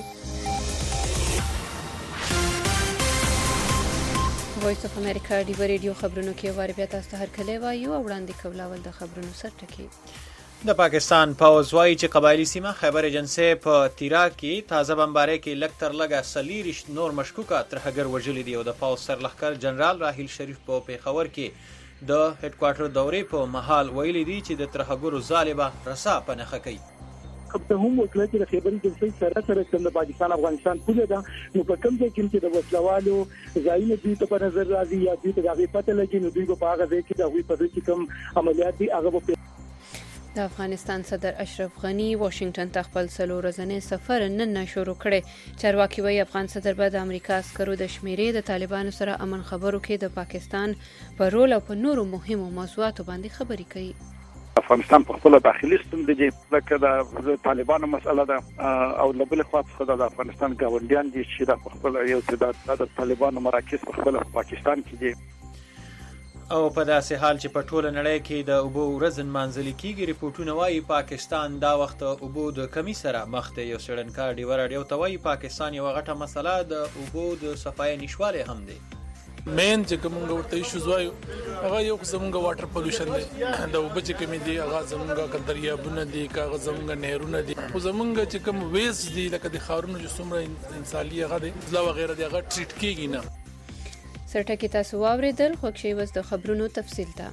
[SPEAKER 2] وایس اف امریکا ډیوا ریډیو خبرونو کې واره بیا تاسو ته هرکلی وایو او وړاندې کولاول د خبرونو سرټکی.
[SPEAKER 3] د پاکستان پوځ وایي چې قبایلی سیمه خیبر ایجنسۍ په تیرا کې تازه بمبارۍ کې لږ تر لږه 40 نور مشکوکه ترهګر وژلي دي او د پوځ سرلښکر جنرال راحیل شریف په پیښور کې د هډ کوارټر دورې په مهال ویلي دي چې د ترهګرو ظالبه رسا په نښه کوي.
[SPEAKER 4] ته هم وکړه چې د خیبر ایجنسۍ سره کوم د پاکستان افغانستان پوله ده نو په کوم ځای کې د وسلوالو ځایونه دوی ته په نظر راځي یا دوی ته د هغې پته لګي نو دوی په هغه ځای کې د هغوی په ځای چې کوم عملیات دي هغه به.
[SPEAKER 2] د افغانستان صدر اشرف غنی واشنگټن ته خپل 3 ورځنی سفر نن شروع کړی. چارواکي وایي افغان صدر به د امریکا عسکرو د شمیرې د طالبانو سره امن خبرو کې د پاکستان په رول او په نورو مهمو موضوعاتو باندې خبرې کوي.
[SPEAKER 5] افغانستان په خپل داخلي ستونزې کې لکه د طالبانو مسله ده او له بل خوا څخه د افغانستان ګاونډیان دي چې د خپل یو تعداد د طالبانو مراکز په خپل پاکستان کې دي
[SPEAKER 3] او په داسې حال چې په ټوله نړۍ کې د اوبو ورځ نمانځل کېږي. ریپورټونه وایي پاکستان دا وخت اوبو د کمی سره مخ دی. یو څېړنکار ډیوا راډیو ته وایي پاکستان یوه غټه مسله د اوبو د صفایي نشوالی هم دی.
[SPEAKER 6] مین چې کومه ورته ایشوز وایو هغه یو زمونږ واټر پولوشن دی. د اوبو چې کمی دی هغه زمونږ دریابونه دي کاغه زمونږ نهرونه دي خو زمونږ چې کوم ویست دي لکه د خاورونو چې څومره انساني هغه دی ځلا وغیره دی هغه ټریټ کیږي نه.
[SPEAKER 2] سرټکی تاسو واوریدل خو کې وس د خبرونو تفصیل ته.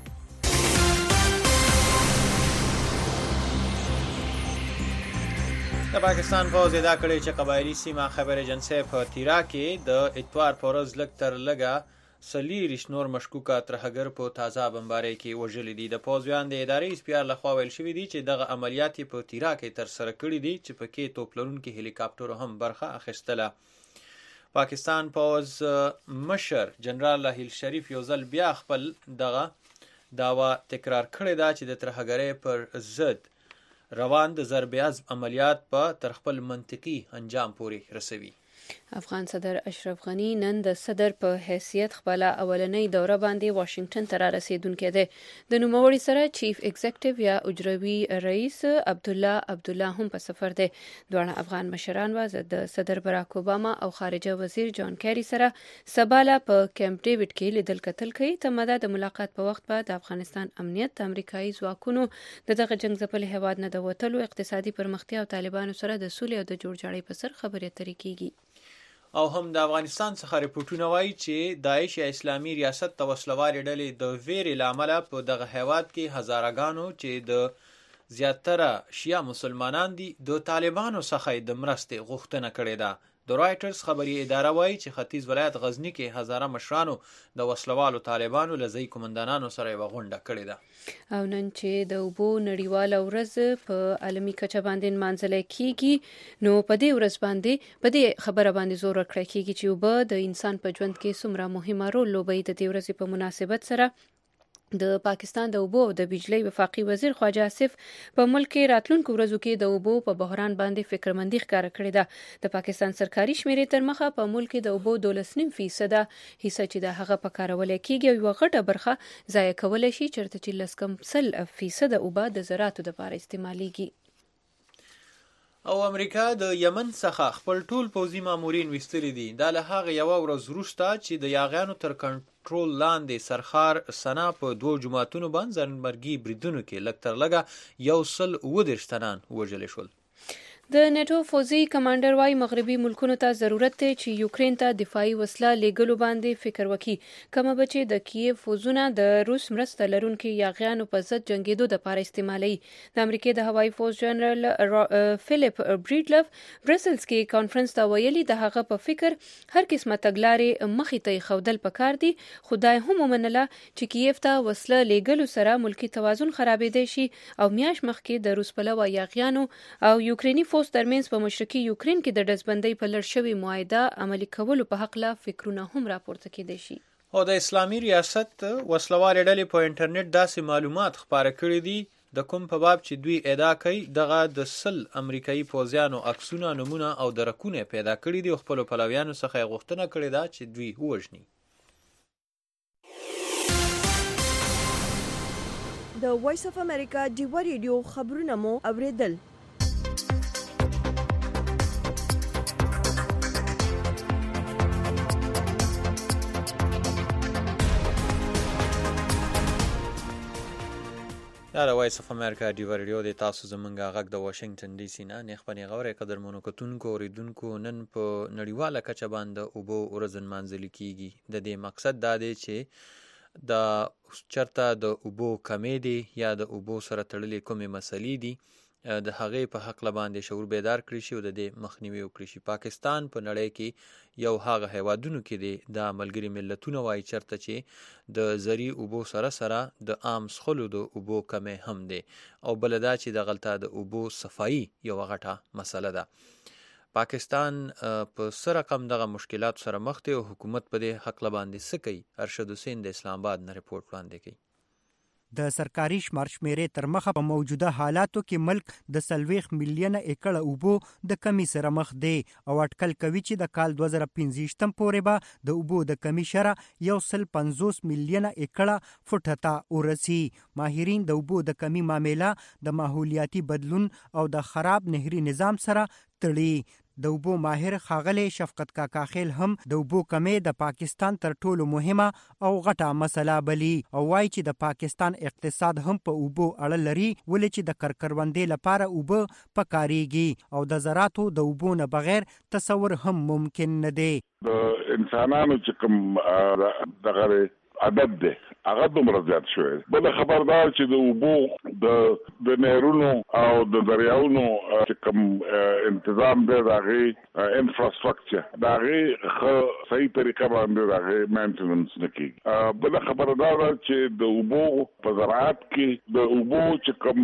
[SPEAKER 3] د پاکستان پوځ ادعا کړې چې قبایلی سیمه خیبر ایجنسۍ په تیرا کې د اتوار په ورځ لږ تر لږه 40 نور مشکوکه ترهګر په تازه بمبارۍ کې وژلي دي. د پوځ بیان د ادارې سپیار لخوا ویل شوي دي چې دغه عملیات په تیرا کې ترسره کړي دي چې پکې توپ لرونکي هلیکاپټر هم برخه اخیستله. پاکستان پوځ مشر جنرال راحیل شریف یو ځل بیا خپل دغه داوا تکرار کړې ده چې د ترهګرۍ پر ضد روان د ضرب عزم عملیات په تر خپل منطقي انجام پورې رسوي.
[SPEAKER 2] افغان صدر اشرف غنی نن د صدر په حیثیت خپل اولنۍ دوره باندې واشنگټن ته را رسیدونکې ده. د نوموړي سره چیف ایگزیکټیو یا اجروي رئیس عبدالله هم په سفر ده. دوه افغان مشران و د صدر براک اوباما او خارجه وزیر جان کیری سره سباله په کیمپ ډیوډ کې لیدل کتل کوي. تمدا د ملاقات په وخت به د افغانستان امنیت د امریکایي ځواکونو دغه جنگ ځپلي هیواد نه د وټلو اقتصادي پرمختیا او طالبانو سره د سولې او د جوړجاړي په سر خبرې اترې کیږي.
[SPEAKER 3] او هم د افغانستان څخه ریپورټونه وایي چې داعش یا اسلامي ریاست د وسلوالې ډلې د ویرې له امله په دغه هیواد کې هزارهګانو چې د زیاتره شیعه مسلمانان دي د طالبانو څخه د مرستې غوښتنه کړې ده. د رایټرز خبري اداره وایي چې ختیځ ولایت غزنی کې هزاره مشرانو د وسلوالو طالبانو له ځای کمانډانانو سره یوه غونډه کړې ده.
[SPEAKER 2] او نن چې د اوبو نړیواله ورځ په عالمي کچه باندې نمانځل کیږي نو په دې ورځ باندې په دې خبره باندې زور ورکړی کیږي چې اوبه د انسان په ژوند کې څومره مهمه رول لوبوي. د دې ورځې په مناسبت سره د پاکستان د اوبو او د بجلی وفاقي وزیر خواجه آصف په ملک کې راتلونکو ورځو کې د اوبو په بحران باندې فکرمندي ښکاره کړې ده. د پاکستان سرکاري شمیرې تر مخه په ملک کې د اوبو 12.5% حصہ چې د هغه په کارول کېږي او یوه غټه برخه ضایع کولی شي چېرته چې 10% اوبه د زراعتو دپاره استعمالیږي.
[SPEAKER 3] او امریکا د یمن څخه خپل ټول پوځي مامورین ویستلي دي. دا له هغه یوه ورځ وروسته چې د یاغیانو تر کنټرول لاندې سرخار سنا په 2 جوماتونو باندې ځانمرګي بریدونو کې لږ تر لږه 137 تنان وژل شول.
[SPEAKER 2] د نیټو فوزي کمانډر وايي مغربي ملکونو ته ضرورت دی چې یوکرين ته دفاعي وسله لیږلو باندې فکر وکړي، کومه به چې د کیف فوزونه د روس مرسته لرونکي یاغیانو په ضد جنګېدو دپاره استعمالوي. د امریکې د هوایي فوز جنرال فیلیپ بریډلف برسلز کې کانفرنس ته ویلي د هغه په فکر هر قسمه تګلارې مخې ته ایښودل پکار دي، خو دا هم ومنله چې کیف ته وسله لیږلو سره ملکي توازن خرابېدی شي او میاشت مخکې د روس پلوه یاغیانو او یوکریني فوز ترمنځ په مشرقي یوکرين کې د ډزبندۍ په لړ شوې معاهده عملي کولو په هکله فکرونه هم راپورته کېدای شي.
[SPEAKER 3] او د اسلامي ریاست وسلوالې ډلې په انټرنیټ داسې معلومات خپاره کړي دي د کوم په باب چې دوی ادعا کوي دغه د 100 امریکایي پوځیانو عکسونه، نمونه او درکونه پیدا کړي دي او خپلو پلویانو څخه یې غوښتنه کړې ده چې دوی ووژني.
[SPEAKER 1] د وایس اف امریکا ډیوه ریډیو خبرونه مو اوریدل.
[SPEAKER 3] دا د وایس اف امریکا ډیوه ریډیو دی. تاسو زمونږ غږ د واشنګټن ډي سي نه نیخپنې غورې قدرمنو کتونکو اوریدونکو نن په نړیواله کچه باندې اوبو ورځ نمانځل کیږي. د دې مقصد دا دی چې د چرته د اوبو کمې دي یا د اوبو سره تړلې کومې مسلې دي د هغې په حقله باندې شعور بیدار کړي شي او د دې مخنیوي وکړي شي. پاکستان په نړۍ کې یو هغه هیوادونو کې دی د ملګري ملتونو وایي چرته چې د زرعي اوبو سره سره د عام څښلو د اوبو کمې هم دی او بله دا چې دغلته د اوبو صفایي یوه غټه مسله ده. پاکستان په څه رقم دغه مشکلات سره مخ دی او حکومت په دې حقله باندې څه کوي؟ ارشد حسین د اسلام آباد نه رپورټ وړاندې کوي.
[SPEAKER 19] د سرکاري شمېرې تر مخه په موجوده حالاتو کې ملک د 40 میلیونه ایکړه اوبو د کمی سره مخ دی او اټکل کوي چې د کال 2015 پورې به د اوبو د کمی شره 150 میلیونه ایکړه فوټه ته ورسي. ماهرین د اوبو د کمی معامله د ماحولیاتي بدلون او د خراب نهري نظام سره تړي. د اوبو ماهر ښاغلی شفقت کاکا خیل هم د اوبو کمې د پاکستان تر ټولو مهمه او غټه مسله بلی او وایي چې د پاکستان اقتصاد هم په اوبو اړه لري ولې چې د کروندې لپاره اوبه پکارېږي او د زراعتو د اوبو نه بغیر تصور هم ممکن نه دی.
[SPEAKER 20] د انسانانو چې کوم دغه عدد دی هغه دومره زیات شوی. بل خبردار چې د اوبو د نهرونو او د دریاونو چې کوم تنظیم دی د هغې انفراسټرکچر د هغې صحیح طریقه باندې د هغې مینټننس نه کېږي. بله خبردار چې د اوبو په زراعت کې د اوبو چې کوم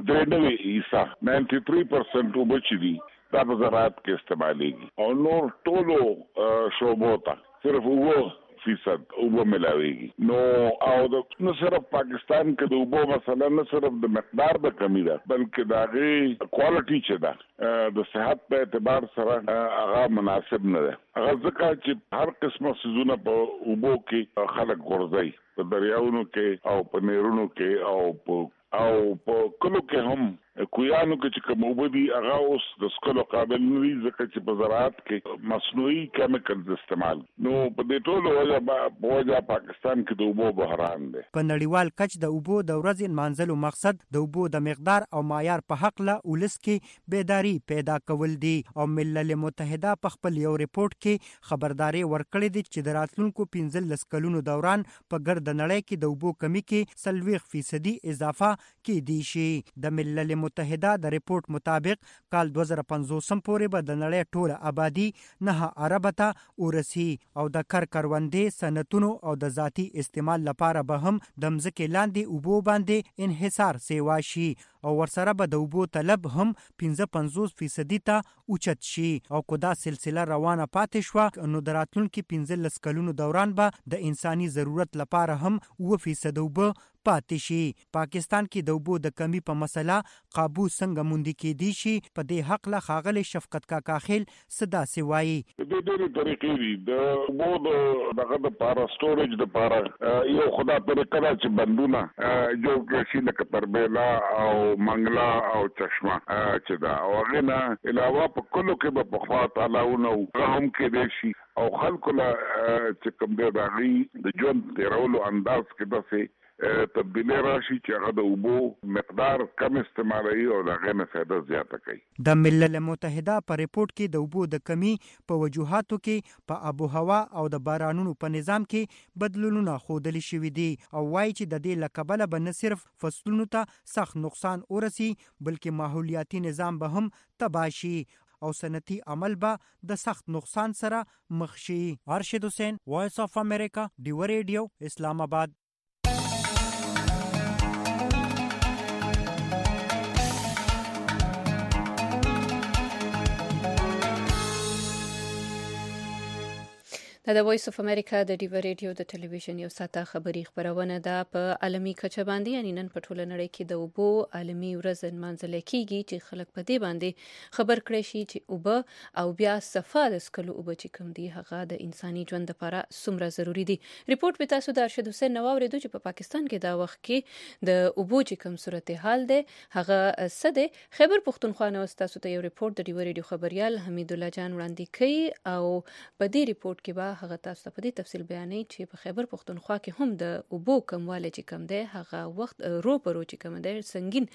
[SPEAKER 20] 93% اوبه چې دي دا په زراعت کې استعمالیږي او نور ټولو شعبو ته صرف اوبه فیصد اوبه ملاویږي. نو صرف پاکستان کې د اوبو مسله نه صرف د مقدار د کمی ده بلکې د هغې کوالټي چې ده د صحت په اعتبار سره هغه مناسب نه ده. هغه ځکه چې هر قسمه څیزونه په اوبو کې خلک غورځوي په دریاونو کې او په نهرونو کې او په کلو کې هم کویانو کې چې کوم اوبه دي هغه اوس د څښلو قابل نه دي ځکه چې په زراعت کې مصنوعي کیمیکلز استعمال. نو په دې ټولو وجه پاکستان کې د اوبو بحران دی.
[SPEAKER 19] په نړیوال کچ د اوبو د ورځې نمانځلو مقصد د اوبو د مقدار او معیار په حقله ولس کې بیداری پیدا کول دي او ملل متحده په خپل یو ریپورت کې خبرداري ورکړې دي چې د راتلونکو 15 کلونو دوران په ګرد نړۍ کې د اوبو کمی کې 40% اضافه کېدی شي. د ملل متحده د ریپورت مطابق کال 2050 پورې به د نړۍ ټوله آبادی 9 ارب ته ورسي او د کروندې صنعتونو او د ذاتي استعمال لپاره به هم د مځکې لاندې اوبو باندې انحصار سیوا شي او ورسره به د اوبو طلب هم 55% ته اوچت شي او که دا سلسله روانه پاتې شوه نو د راتلونکي 15 کلونو دوران به د انساني ضرورت لپاره هم 9% اوبه پاتې شي. پاکستان کې د اوبو د کمی په مسله قابو څنګه موندي کېدی شي؟ په دې حق له ښاغلي شفقت کاکا خیل صدا سی وایي.
[SPEAKER 20] د ډېرې طریقې دي د اوبو دغه لپاره سټوریج لپاره یو خدا طریقه ده چې بندونه جوړ کړي شي لکه تربیلا او منګلا او چشمه چې دا او هغې نه علاوه په کلو کې به پخوا تالاونه هم کېدی شي او خلکو له چې کوم دی د هغوی د ژوند تېرولو انداز کې داسې تبدیلی راشي چې هغه د اوبو مقدار کم استعمالوي او د هغې نه فایده زیاته کوي.
[SPEAKER 19] د ملل متحده په ریپورت کې د اوبو د کمی په وجوهاتو کې په آب و هوا او د بارانونو په نظام کې بدلونونه ښودلي شوي دي او وایي چې د دې له کبله به نه صرف فصلونو ته سخت نقصان ورسي بلکې ماحولیاتي نظام به هم تباه شي او صنعتي عمل به د سخت نقصان سره مخ شي. ارشد حسین، وایس آف امریکا، ډیو ریډیو، اسلام آباد.
[SPEAKER 2] د وایس اف امریکا د ډیو ریډیو د ټلویزیون یو ساعته خبري خبرونه ده. په عالمي کچه باندې یعنی نن په ټوله نړۍ کې د اوبو عالمي ورځ نمانځل کیږي چې خلک په دې باندې خبر کړي شي چې اوبه او بیا صفا د سکلو اوبه چې کوم دي هغه د انساني ژوند لپاره څومره ضروری دي. ریپورت به تاسو د ارشد حسین نو اوریدو چې په پاکستان کې دا وخت کې د اوبو چې کوم صورتحال ده هغه څه ده. خیبر پختونخوا نو تاسو ته یو ریپورت د ډیو ریډیو خبريال حمید الله جان وړاندې کوي او په دې ریپورت کې به هغه تاسو ته په دې تفصیل بیانوي چې په خیبر پختونخوا کې هم د اوبو کموالی چې کم دی هغه وخت رو په رو چې کم دی سنگین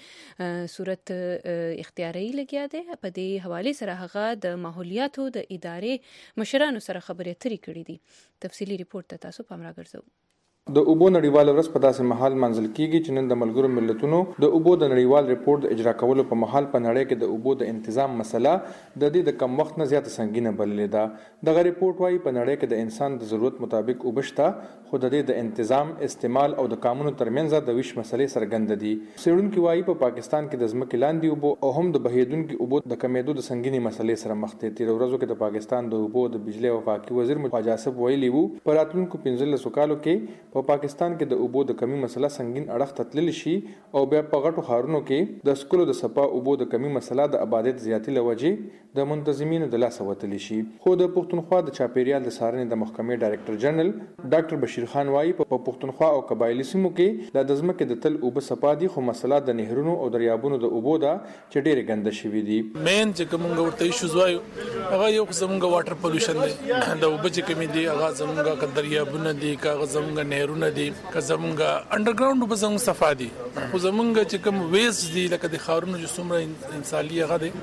[SPEAKER 2] صورت اختیاري لګیا دی. په دې حواله سره هغه د ماحولیاتو د ادارې مشرانو سره خبرې اترې کړې دي. تفصیلی ریپورت ته تاسو پام راګرځو.
[SPEAKER 21] د اوبو نړیوال ورځ په داسې مهال منځل کیږي چې نن د ملګرو ملتونو د اوبو د نړیوال ریپورت د اجرا کولو په مهال په نړۍ کې د اوبو د تنظیم مسله د دې د کم وخت نه زیاته سنگینه بللې ده. دغه ریپورت وايي په نړۍ کې د انسان د ضرورت مطابق اوبه شته خو د دې د تنظیم استعمال او د قانونو ترمنځ د ویش مسلې څرګند دي. څېړونکي وايي په پاکستان کې د ځمکې لاندې اوبو او هم د بهیدونکو اوبو د کمیدو د سنگینی مسلې سره مخ دي. تیر ورځو کې د پاکستان د اوبو د بجلی او پاکي وزیر خواجه اسف ویلي وو په راتلونکو 15 کالو کې په پاکستان کې د اوبو د کمی مسله سنگین اړخ ته تللی شي او بیا په غټو ښارونو کې د سکلو د صفا اوبو د کمی مسله د آبادیت زیاتې لوجې د منتظمینو د لاس وتلی شي. خو د پښتونخوا د چاپیریال د څارنې د محکمې ډایرکټر جنرال ډاکټر بشیر خان وايي په پښتونخوا او قبایلی سیمو کې د ځمکې د تل اوبه صفا دي خو مسله د نهرونو او دریابونو د اوبو ده چې ډېرې ګنده شوي دي.
[SPEAKER 6] مین چې کومه ورته ایشوز وایو هغه یو زمونږ واټر پولیوشن دی د اوبه چې کمی دي هغه زمونږ دریابونه دي هغه زمونږ نهرونه دي زمونږ انډرګراوند به زمونږ صفا دي خو زمونږ چې کوم ویست دي لکه د ښارونو چې څومره انسالي هغه دی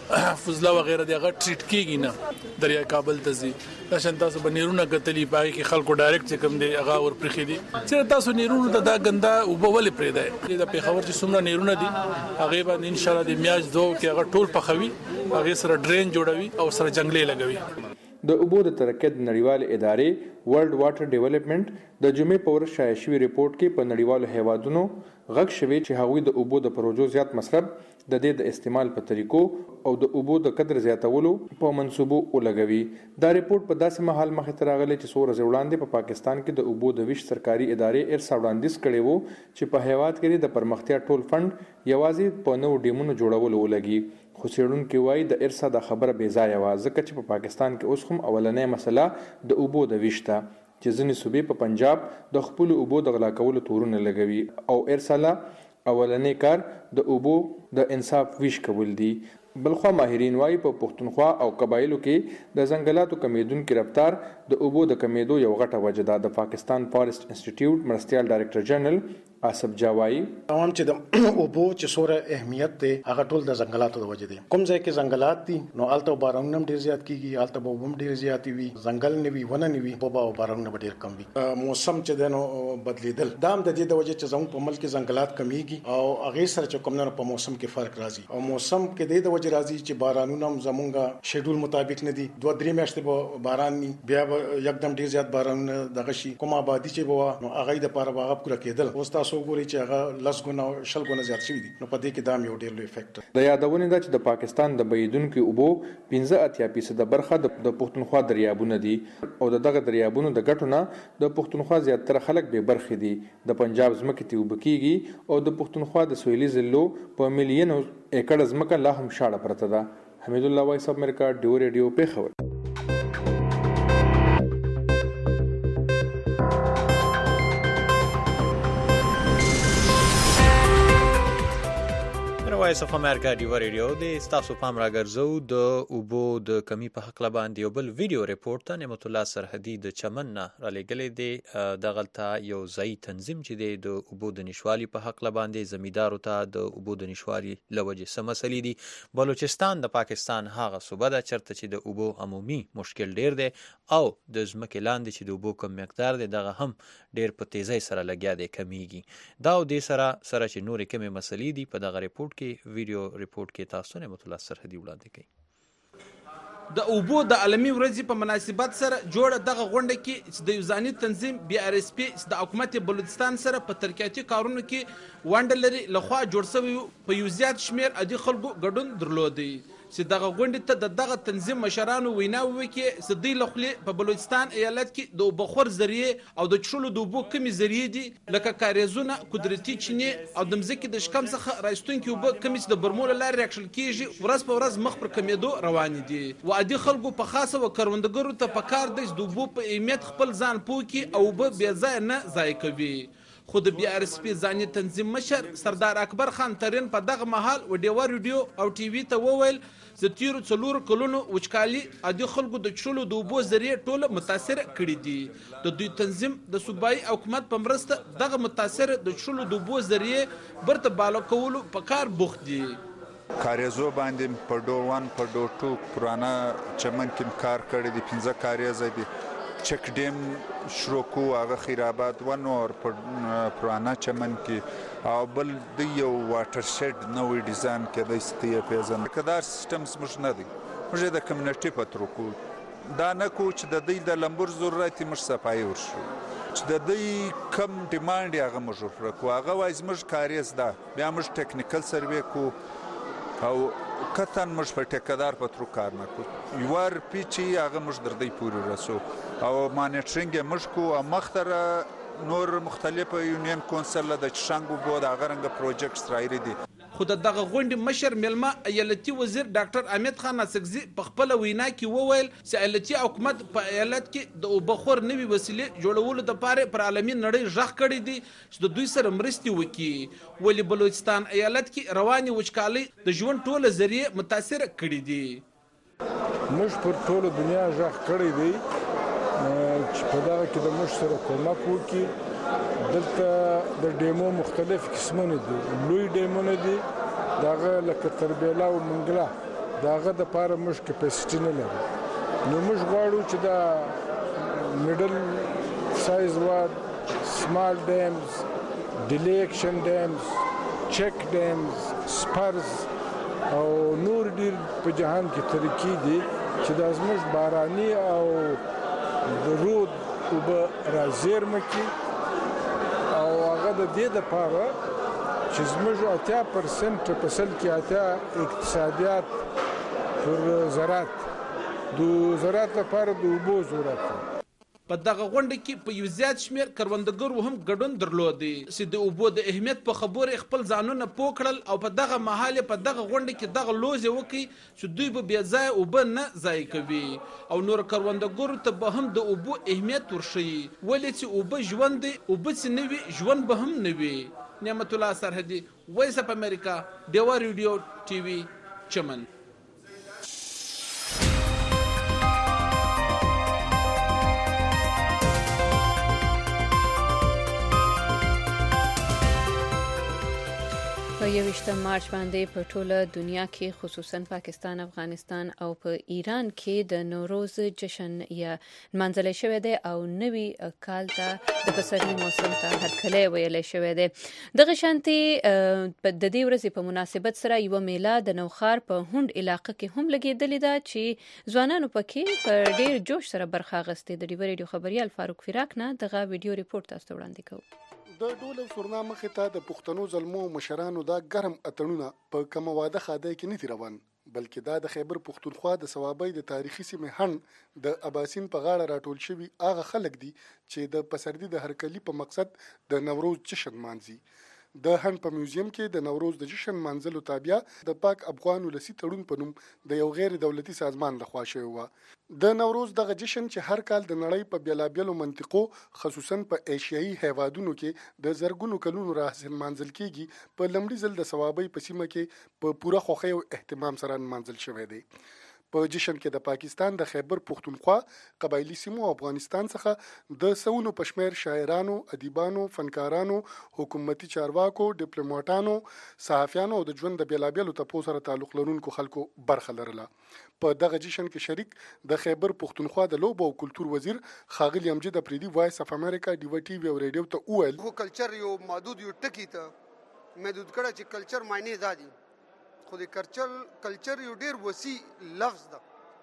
[SPEAKER 6] فضله وغیرہ دی هغه ټریټ کیږي نه دریا کابل ته ځي دا شان تاسو به نیرونه کتلی پای کې خلکو ډایرکټ چې کوم دی هغه ور پرخي دي چې تاسو نیرونه د دا ګندا اوبه ولې پرې دی د پیښور چې څومره نیرونه دي هغه باندې ان شاء الله د میاج دوه کې هغه ټول پخوي هغه سره ډرین جوړوي او سره جنگلې لګوي.
[SPEAKER 21] د اوبو د ترقیت نړیوال ادارې ورلد واټر ډیولپمنٹ د جمعې په ورځ شایع شوی ریپورت کې په نړیوالو هیوادونو غږ شوی چې هغوی د اوبو د پروژو زیات مصرف د دې د استعمال په طریقو او د اوبو د قدر زیاتولو په منصوبو ولګوي. دا ریپورت په داسې مهال مخې ته راغلی چې څو ورځې وړاندې په پاکستان کې د اوبو د ویش سرکاري ادارې ارسا وړاندیز کړی وو چې په هیواد کې د پرمختیا ټول فند یوازې په نوو ډیمونو جوړولو ولګي. خو څېړونکي وایي د ارسا د خبره بې ځایه وه ځکه چې په پاکستان کې اوس هم اولنۍ مسله د اوبو د ویش ده چې ځینې صوبې په پنجاب د خپلو اوبو د غلا کولو تورونه لګوي او ارسا اولنۍ کار د اوبو د انصاف ویش کول دي. بلخوا ماهرین وایي په پښتونخوا او قبایلو کې د ځنګلاتو کمیدونکي رفتار د اوبو د کمیدو یو غټه وجه ده. د پاکستان فارست انسټیټیوټ مرستیال ډایرکټر جنرال آصف جاوایی
[SPEAKER 22] تمام چې د اوبو چې سوره اهمیت دی هغه ټول د ځنګلاتو د وجه دی. کوم ځای کې ځنګلات دي نو الته باران هم ډیر زیات کیږي الته به هم ډیر زیات وي ځنګل نه وي ونه نه وي په باران به ډیر کم وي. موسم چې دنو بدلیدل دا هم د دې د وجه چې زموږ په ملک کې ځنګلات کمیږي او هغه سره چې کوم نه په موسم کې فرق راځي او موسم کې د وجه راځي چې بارانونه هم زمونږ شیډول مطابق نه دي 2-3 میاشتې به باران ني بیا یکدم ډیر زیات باران دغه شي کوم آبادی چې بوا نو هغه د پاره باغ پوره کېدل اوس تاسو تاسو ګورئ چې هغه 10 ګونه 20 ګونه زیات شوی دي، نو په دې کې دا یو ډېر لوی افیکټ
[SPEAKER 21] د یادونه ده چې د پاکستان د بهیدونکو اوبو 15% برخه د پښتونخوا دریابونه دي او دغه دریابونو د ګټو نه د پښتونخوا زیاتره خلک به برخې دي. د پنجاب ځمکې ته اوبه کیږي او د پښتونخوا د سویلي ضلعو په میلیونو ایکړ ځمکه لا هم شاړه پرته ده. حمید الله وایس اف امریکا ډیو ریډیو پیښور.
[SPEAKER 3] وایس اف امریکا ډیو ریډیو د تاسو پام راګرځو د اوبو د کمی په حق باندې یو بل ویډیو ریپورت ته نعمت الله سرحدي د چمن نه را لګلې دی. د غلطه یو ځای تنظیم چې د اوبو د نشوالي په حق باندې زمیدارو ته د اوبو د نشوالي لوجه سمسلې دي. بلوچستان د پاکستان هغه صوبه ده چرته چې د اوبو عمومي مشکل ډیر دی او د ځمکې لاندې چې د اوبو کم مقدار دی دغه هم ډیر په تیزی سره لګیا دی کمیږي. دا او د سره چې نورې کمې مسلې دي په دغه ریپورت کې ویډیو ریپورت کې تاسو نعمت الله سرحدي وړاندې کوي.
[SPEAKER 7] د اوبو د عالمي ورځې په مناسبت سره جوړه دغه غونډه کې چې د یو ځاني تنظیم BRSP د حکومت بلوچستان سره په ترقیاتي کارونو کې ونډه لري لخوا جوړ شوی په یو زیات شمیر عادي خلکو ګډون درلودي چې دغه غونډې ته دغه تنظیم مشرانو ویناوې وکړي چې دوی له خولې په بلوچستان ایالت کې د اوبخور ذریعې او د چښلو د اوبو کمې ذریعې دي لکه کاریزونه، قدرتي چینې او د مځکې د شکم څخه راایستونکي اوبه کمې چې د برمو له لارې راکشل کېږي ورځ په ورځ مخ پر کمېدو روانې دي. و عادي خلکو په خاصه و کروندګرو ته پکار دی چې د اوبو په اهمیت خپل ځان پوه کړي او اوبه بې ځایه نه ضایع کوي. خو د BRSP ځاني تنظیم مشر سردار اکبر خان ترین په دغه مهال و ډیوا ریډیو او ټي وي ته وویل چې تیرو 4 کلونو وچکالي عادي خلکو د چښلو د اوبو ذریعې ټوله متاثر کړي دي. د دوی تنظیم د صوبایي حکومت په مرسته دغه متاثر د چښلو د اوبو ذریعې برته بالا کولو په کار بوخت دي.
[SPEAKER 8] کاریزو باندې په ډو 1 په ډو 2 پرانا چمن کې کار کړی دي. 15 کاریزه دي. چک ډیم شروع کو هغه خیرآباد ون اور پرانا چمن کې او بل د یو واټر شیډ نوې ډیزاین کې د استیا پیژن کدار سیستمز مش نه دي. موږ د کمیونټي په تر کو دا نه کو چې د دې د لمبر ضرورت مش صفای ورشو چې د دې کم ډیماند هغه مجور کو هغه وایز مش کاریز دا بیا مش ټیکنیکل سروې کو او کتن مش په ټیکدار په تر کار نه کو یوار پیچی هغه مش در دې پوری رسو او مانیټرینګ مش کو مختره نور مختلفه یونین کونسل د چشنګو بود هغه رنګ پروجیکټس راځي دي.
[SPEAKER 7] خو دغه غونډې مشر ملما ایالتي وزیر ډاکټر امید خان اسکزي په خپل وینا کې وویل چې ایالتي حکومت په ایالت کې د اوبخور نوي وسیلې جوړولو لپاره پر عالمي نړۍ ژغ کړی دي چې د دوی سره مرستې وکړي. ولې بلوچستان ایالت کې رواني وچکالي د ژوند ټوله ذریعې متاثر کړي دي.
[SPEAKER 23] موږ پر ټوله دنیا ژغ کړی دی چې په دغه کې د موږ سره کومک وکړي. دلته د ډیمو مختلف قسمونه دي. لوی ډیمونه دي دغه لکه تربیلا او منګلا دغه د پاره موږ کیپاسټی نه لرو. نو موږ غواړو چې دا میډل سایز واد سمال ډیمز، ډیلی ایکشن ډیمز، چک ډیمز، سپرز او نور ډیر په جهان کې طریقې دي چې د زموږ باراني او د رود اوبه رازیرمه کړي او هغه د دې لپاره چې زموږ 80% په سل کې 80 اقتصادیات پر زراعت د زراعت لپاره د اوبو ضرورت.
[SPEAKER 7] په دغه غونډه کې په یو زیات شمیر کروندګرو هم ګډون درلودي چې د اوبو د اهمیت په خبرې خپل ځانونه پوه کړل او په دغه مهال په دغه غونډه کې دغه لوزه وکړي چې دوی به بیا ځای اوبه نه ضایع کوي او نور کروندګرو ته به هم د اوبو اهمیت ورشي. ولې چې اوبه ژوند دی، اوبه چې نه وي ژوند به هم نه وي. نعمت الله سرحدي، وایس اف امریکا، ډیوا ریډیو ټي وي، چمن.
[SPEAKER 2] په 21 مارچ باندې په ټوله دنیا کې خصوصا پاکستان، افغانستان او په ایران کې د نوروز جشن یا منځلې شوی دی او نوی کال ته د بصري موسم ته هرکلی ویلی شوی دی. دغه شانتي د دې ورځې په مناسبت سره یو میله د نوخار په هوند علاقه کې هم لګېدلې ده چې ځوانانو پکې په ډیر جوش سره برخه اخیستې. د ډیو ریډیو خبريال فاروق فراق نه دغه ویډیو ریپورت تاسو وړاندې کوو.
[SPEAKER 9] د ډول او سورنا مخې ته د پښتنو زلمو مشرانو دا ګرم اتڼونه په کومه واده خاده کې نه دي روان، بلکې دا د خیبر پښتونخوا د صوابۍ د تاریخي سیمې هند د اباسین په غاړه راټول شوي هغه خلک دي چې د پسرلي د هرکلي په مقصد د نوروز جشن مانځي. د هند په میوزیم کې د نوروز د جشن مانځلو تابع د پاک افغان ولسی تړون په نوم د یو غیر دولتي سازمان لخوا شوی و. د نوروز دغه جشن چې هر کال د نړۍ په بیلابیلو منطقو خصوصا په ایشیایي هیوادونو کې د زرګونو کلونو راهیسې مانځل کیږي، په لومړي ځل د صوابۍ په سیمه کې په پوره خوښۍ او اهتمام سره مانځل شوی دی. په جشن کې د پاکستان د خیبر پښتونخوا قبایلی سیمو او افغانستان څخه د سونو پشمیر شاعرانو، ادیبانو، فنکارانو، حکومتي چارواکو، ډیپلوماټانو، صحافیانو او د ژوند د بیلابیلو تپو سره تعلق لرونکو خلکو برخه لرله. په دغه جشن کې شریک د خیبر پښتونخوا د لوبو او کلتور وزیر ښاغلی امجد افریدي وایس اف امریکا ډیو ټي وی او ریډیو ته وویل
[SPEAKER 10] خو کلچر یو محدود یو ټکی ته محدود کړه چې کلچر معنی زادي، خو د کلچر یو ډیر وسیع لفظ ده.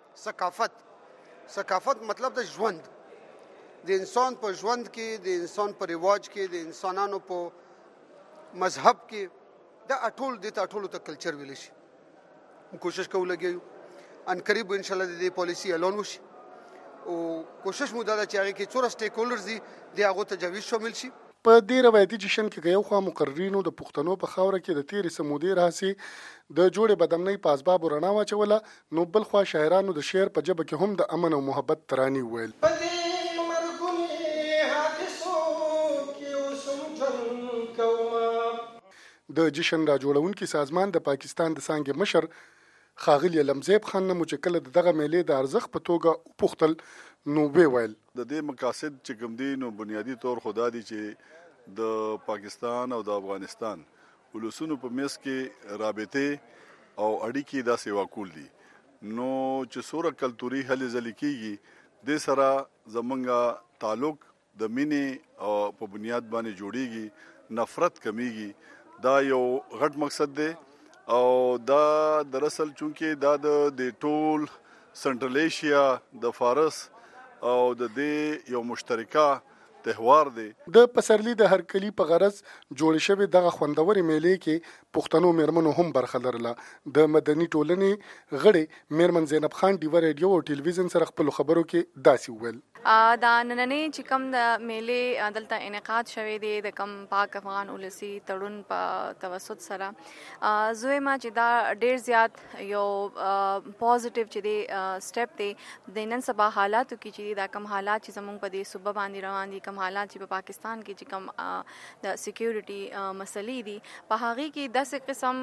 [SPEAKER 10] ثقافت مطلب د ژوند، د انسان په ژوند کې، د انسان په رواج کې، د انسانانو په مذهب کې، دا ټول د ټولو ته کلچر ویل شي. کوشش کوو لګیو ان قریب ان شاء الله د دې پالیسی اعلان وشي او کوشش مو دا چې هغه کې څوره سټیک هولډرز دي د هغه تجاویز شامل شي.
[SPEAKER 9] په دې روایتي جشن کې یو خوا مقررینو د پښتنو په خاوره کې د تیرې سمودې راهسې د جوړې بدمنۍ په اسبابو رڼا واچوله، نو بل خوا شاعرانو د شعر په ژبه کې هم د امن او محبت ترانې وویل. د جشن را جوړونکي سازمان د پاکستان د څانګې مشر ښاغلي لمزیب خان نه مو چې کله د دغه میلې د ارزښت په توګه وپوښتل نو ویل
[SPEAKER 11] د دې مقاصد چې کوم دي نو بنیادی طور خدا دي چې د پاکستان او د افغانستان ولسونو په میس کې رابطه او اړیکې دا سیوا کول دي، نو چې سوره کلتوري هلې ځلې کیږي د سره زمونږه تعلق د مینې او په بنیاد باندې جوړیږي، نفرت کمیږي. دا یو غټ مقصد دی او دا دراصل چونکه دا د ټول سنټرل ایشیا د فارس او د دې یو مشترکه تهوار دی.
[SPEAKER 9] د پسرلی د هرکلي په غرض جوړ شوی دغه خوندوري میلې کې پښتنو میرمنو هم برخه لرله. د مدني ټولنې غړي میرمن زینب خان ډیو ریډیو او ټلویزیون سره خپل خبرو کې داسې وویل
[SPEAKER 24] دا نننې چې کوم د میلې دلته انعقاد شوی دی د کم پاک افغان ولسی تړون په توسط سره، زویما چې دا ډیر زیات یو پوزټیو چې دی سټپ دی د نن سبا حالاتو کې چې دا کم حالات چې زموږ په دې صوبه باندې روان دي، کم حالات چې په پاکستان کې چې کم د سکیورټي مسلې دي، په هغه کې داسې قسم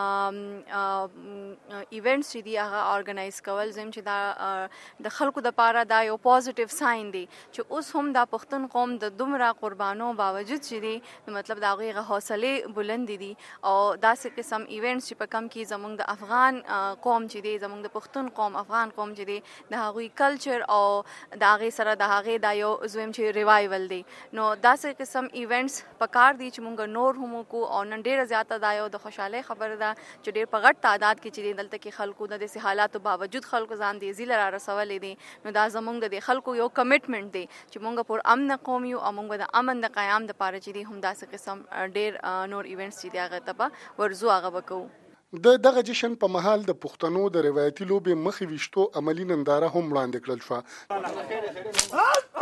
[SPEAKER 24] ایونټس چې دي هغه ارګنایز کول زم چې دا د خلکو د پاره دا یو پوزټیو ساين دي چې اوس هم د پښتون قوم د دومره قربانو باوجود چې دي مطلب دا غوغه حوصله بلند دي او داسې قسم ایونټس چې په کم کې زموږ د افغان قوم چې دي، زموږ د پښتون قوم افغان قوم چې دي، د هغوی کلچر او د هغه سره د هغه د یو زویم چې ریوایول دی، نو داسې قسم ایونټس پکار دي چې موږ نور هم کو او نن ډیره زیاته دا یو د خوشاله خبره ده چې ډیر په غټ تعداد کې چې دلته کې خلکو د دې حالاتو باوجود خلکو ځان دي زیل را رسولې دي، نو دا زموږ د خلکو یو کمټمنټ دی چې مونږ پر امن قوم یو او مونږ د امن د قیام د پاره چې دی هم داسې قسم ډیر نور ایونټس چې دی هغه ته ورزو هغه وکړو.
[SPEAKER 9] د دغه جشن په مهال د پښتنو د روایتي لوبې مخې ویشتو عملی ننداره هم وړاندې کړل شوه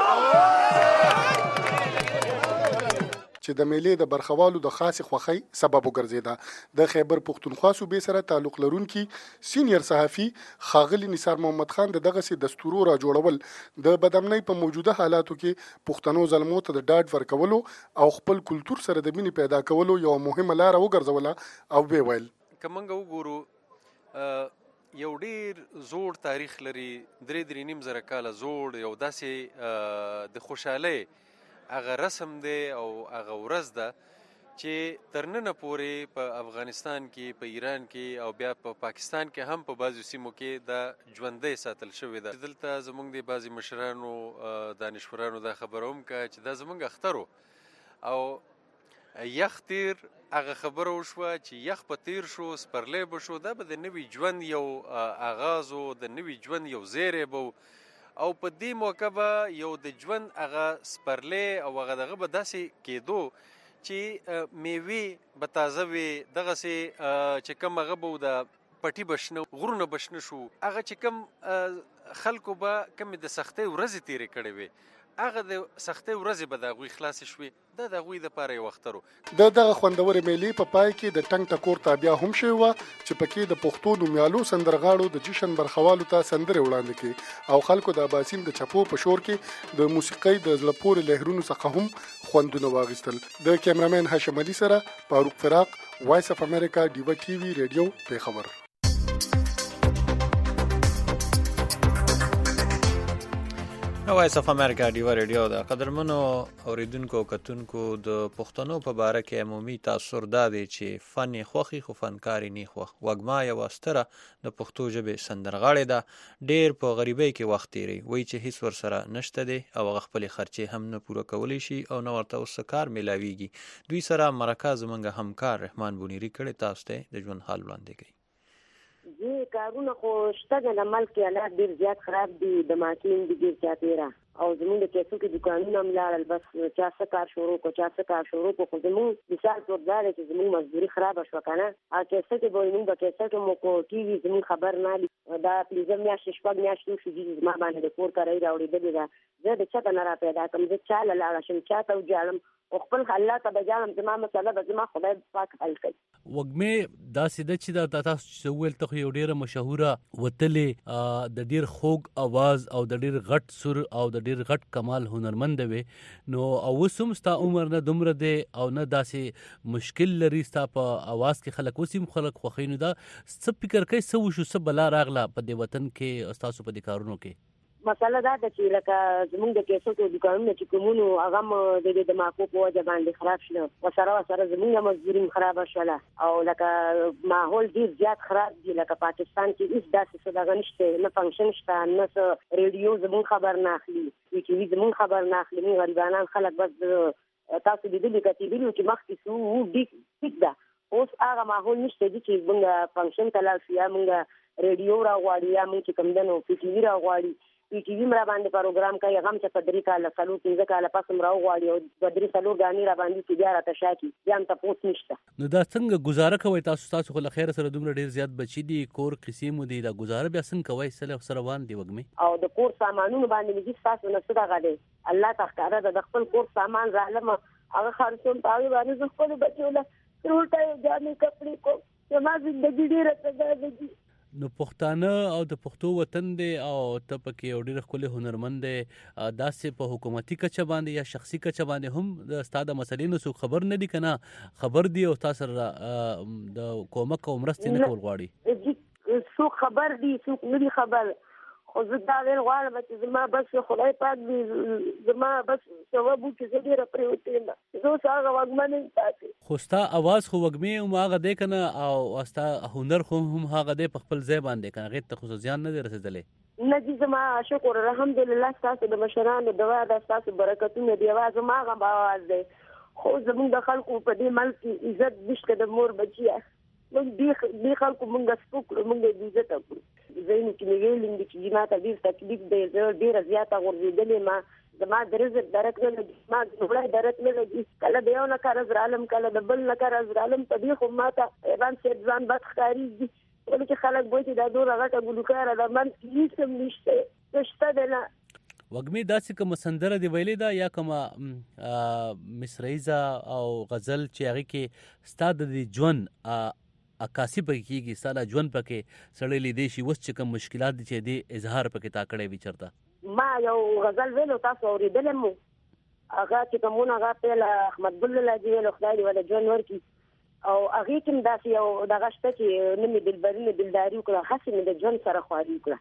[SPEAKER 9] چې د میلې د برخوالو د خاصې خوښۍ سبب وګرځیده. د خیبر پښتونخوا صوبې سره تعلق لرونکي سینیئر صحافي ښاغلي نثار محمد خان د دغسې دستورو را جوړول د بدامنۍ په موجوده حالاتو کې پښتنو زلمو ته د ډاډ ورکولو او خپل کلتور سره د مینې پیدا کولو یو مهمه لاره وګرځوله او ویل
[SPEAKER 25] که موږ وګورو یو ډیر زوړ تاریخ لري، 3.5 زره کاله زوړ یو داسې د خوشحالۍ هغه رسم دی او هغه ورځ ده چې تر ننه پورې په افغانستان کې، په ایران کې او بیا په پاکستان کې هم په بعضو سیمو کې دا ژوندی ساتل شوې ده. دلته زموږ د بعضې مشرانو دانشورانو دا خبره هم که چې دا زموږ اختر او یخ تیر هغه خبره وشوه چې یخ په تیر شو، سپرلی به شو، دا به د نوي ژوند یو آغاز و، د نوي ژوند یو زیری به او په دې موقع به یو د ژوند هغه سپرلی او هغه دغه به داسې کېدو چې میوې به تازه وي، دغسې چې کوم هغه به د پټي بشنه غرونه بشنه شو، هغه چې کوم خلکو به کومې د سختۍ ورځې تېرې کړې وي، هغه د سختۍ ورځې به د هغوی خلاصې شوې. دا د هغوی دپاره یو اختر و.
[SPEAKER 9] د دغه خوندورې میلې په پای کې د ټنګ ټکور تابیا هم شوې وه چې پکې د پښتو نومیالو سندرغاړو د جشن برخوالو ته سندرې وړاندې کړې او خلکو د اباسین د چپو په شور کې د موسیقۍ د زړه پورې لهرونو څخه هم خوندونه واخیستل. د کیمرامین هاشم علي سره فاروق فراق، وایس اف امریکا، ډیوه ټي وي ریډیو، پیښور.
[SPEAKER 3] وایس اف امریکا ډیوه ریډیو د قدرمنو اوریدونکو او کتونکو د پښتنو په باره کې عمومي تاثر دا دی چې فن یې خوښي خو فنکار یې نه خوښ. وږمه یوه ستره د پښتو ژبې سندرغاړې ده، ډېر په غریبۍ کې وخت تیروي، وایي چې هیڅ ورسره نشته دی او هغه خپلې خرچې هم نه پوره کولی شي او نه ورته اوس څه کار میلاویږي. دوی سره مرکه زموږ همکار رحمان بونیري کړی، تاسو ته د ژوند حال وړاندې کوي.
[SPEAKER 12] کارونه خو شته د ملک حالات ډېر زیات خراب دي، د ماکین دي ډېر چاپېره او زمونږ د کیسو کې دوکانونه هم لاړل، بس چا څه کار شروع کړو خو زمونږ مثال طور دا دی چې زمونږ مزدوري خرابه شوه که نه. کیسه کې به مونږ به کیسه کې مو کو ټي وي زمونږ خبر نه لي، دا پنځه میاشتې شپږ میاشتې وشو چې زما باندې د کور کرایي راوړېدلې ده. زه د چاته نه را پیدا کړم، زه چا له لاړه شم، چا ته وجاړم او خپل الله ته به جاړم، زما مسله به زما خدای پاک حل کوي.
[SPEAKER 13] وږمې داسې ده چې دا تاسو چې وویل ته خو یو ډېره مشهوره وتلې د ډېر خوږ اواز او د ډېر غټ سر او د ډېر غټ کمال هنرمند وي، نو اوس هم ستا عمر نه دومره دی او نه داسې مشکل لري ستا په اواز کې خلک اوس هم خلک خوښوي، نو دا څه فکر کوي څه وشو څه بلا راغله په دې وطن کې ستاسو په دې کارونو کې؟
[SPEAKER 12] مسله دا ده چې لکه زمونږ د کیسو کې دوکانونه چې کومونو هغه هم د ماکو په وجه باندې خراب شله، ورسره زمونږ مزدوري هم خرابه شوله او لکه ماحول ډېر زیات خراب دی. لکه پاکستان کې هېڅ داسې څه دغه نشته، نه فنکشن شته، نه څه ریډیو زمونږ خبر نه اخلي، ټي وي زمونږ خبر نه اخلي. موږ غریبانان خلک بس تاسو لیدلي کتلي چې مخکې څو ټیک ده، اوس هغه ماحول نشته دي چې موږ فنکشن ته لاړ شو یا موږ ریډیو راغواړي یا موږ چې کوم دی نو ټي وي راغواړي. ټي وي را باندې پروګرام کوي، هغه هم چې په 3 کاله 4 کاله پس هم راغواړي او 2-3 ګانې را باندې چې بیا راته شاکي بیا هم تپوس نشته.
[SPEAKER 13] نو دا څنګه گزاره کوئ تاسو خو له خیره سره دومره ډېر زیات بچي دي، کور قسې مو دي، دا گزاره بیا څنګه کوئ؟ سره روان دي وږمې
[SPEAKER 12] او د کور سامانونو باندې مې هېڅ تاسو نه څه دغه دی، الله ته ښکاره ده د خپل کور سامان رالم هغه خرڅوم، په هغې باندې زه خپلو بچو له روټۍ جامې کپړې کوم، زما زندګي ډېره تګاده دي.
[SPEAKER 13] نو پښتانه او د پښتو وطن دی او ته پکې یو ډېر ښکلی هنرمند دی، داسې په حکومتي کچه باندې یا شخصي کچه باندې هم ستا د مسلې نه څوک خبر نه دي که نه خبر دي او تا سره د کومک او مرستې نه کول غواړي؟
[SPEAKER 12] څوک خبر دي څوک نه دي خبر، خو زه دا ویل غواړم چې زما بس خدای پاک دي زما بس ثواب وکړي، زه ډېره پرېوتې یم، زه اوس هغه وږمه نه یم پاتې. خو
[SPEAKER 13] ستا اواز خو وږمې هم هغه دی که نه او ستا هنر خو هم هغه دی په خپل ځای باندې که نه، هغې ته خو زیان نه دی رسېدلی؟
[SPEAKER 12] نه جي زما شکر الحمدلله ستاسو د مشرانو دعا ده، ستاسو برکتونه دي، اواز هم هغه اواز دی، خو زمونږ د خلکو په دې ملک کې عزت نشته د مور بچیه، موږ دې خلکو موږ سپک کړو، موږ یې بې عزته کړو. ځایونو کې مې ویلي دي چې ما ته ډېر تکلیف دی، زه ډېره زیاته غورځېدلې ما، زما د رزق درک نه لګي، ما د لومړی درک نه لګي، کله د یو نه قرض رالم کله د بل نه قرض رالم، په دې خو ما ته ایران صاحب ځان بد ښکارېږي، ولې چې خلک وایي چې دا دومره غټه ګلوکاره ده، منځ کې هېڅ هم نشته، څه شته دی نه.
[SPEAKER 13] وږمې داسې کومه سندره دې ویلې ده یا کومه مصریزه او غزل چې هغې کې ستا د دې ژوند عکاسي پکې کېږي، ستا دا ژوند پکې سړی لیدی شي اوس چې کوم مشکلات دي چې دې اظهار پکې تا کړی وي چېرته؟
[SPEAKER 12] ما یو غزل ویلو تاسو اورېدلی مو، هغه چې کومونه هغه پیل احمد ګل لاجي ویلو، خدای دې وله ژوند ورکړي، او هغې کې هم داسې یو دغه شته چې نه مې دلبري نه دلداري وکړه، هسې مې د ژوند سره خواري وکړه،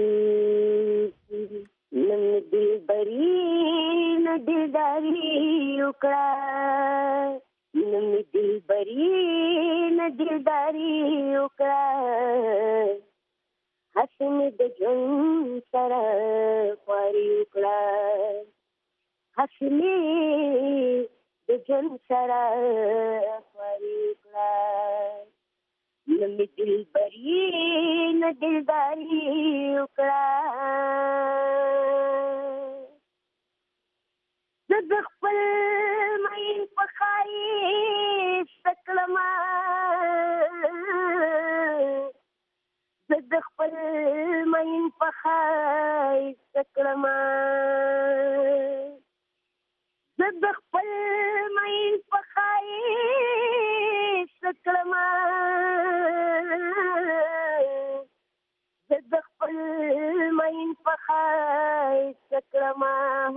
[SPEAKER 12] نه مې دلبري نه دلداري وکړه، نه مې دلبري نه دلداري وکړه، هسې مې د ژوند سره خواري وکړه، هسې مې د ژوند سره خواري وکړه، نه مې دلبري نه دلداري وکړه. زه د خپل مین په ښایسته کړمه زه د خپل مین په ښایسته کړمه زه د خپل مین په ښایسته کړمه زه د خپل مین په ښایسته کړمه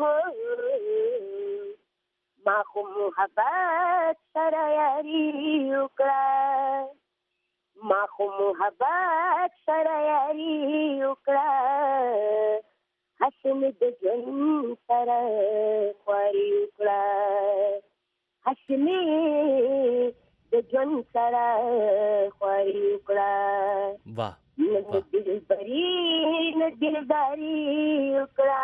[SPEAKER 12] ما خو محبت سره یاري وکړه ما خو محبت سره یاري وکړه هسې مې د ژوند سره خواري وکړه هسې مې د ژوند سره خواري وکړه نه دلبري نه دلداري وکړه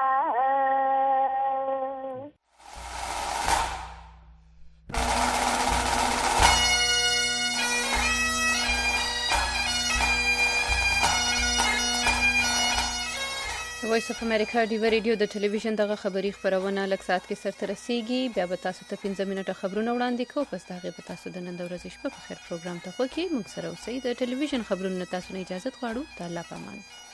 [SPEAKER 2] وایس اف امریکا ډیو ریډیو د ټلویزیون دغه خبری خبرونه لږ ساعت کې سرته رسیږي بیا به تاسو ته 15 منټه خبرونه وړاندې کوو پس هغه به تاسو د نن د ورځې شپه په خیر پروګرام ته خو کې موږ سره اوسئ د ټلویزیون خبرونه تاسو نه اجازه غواړو د الله پامان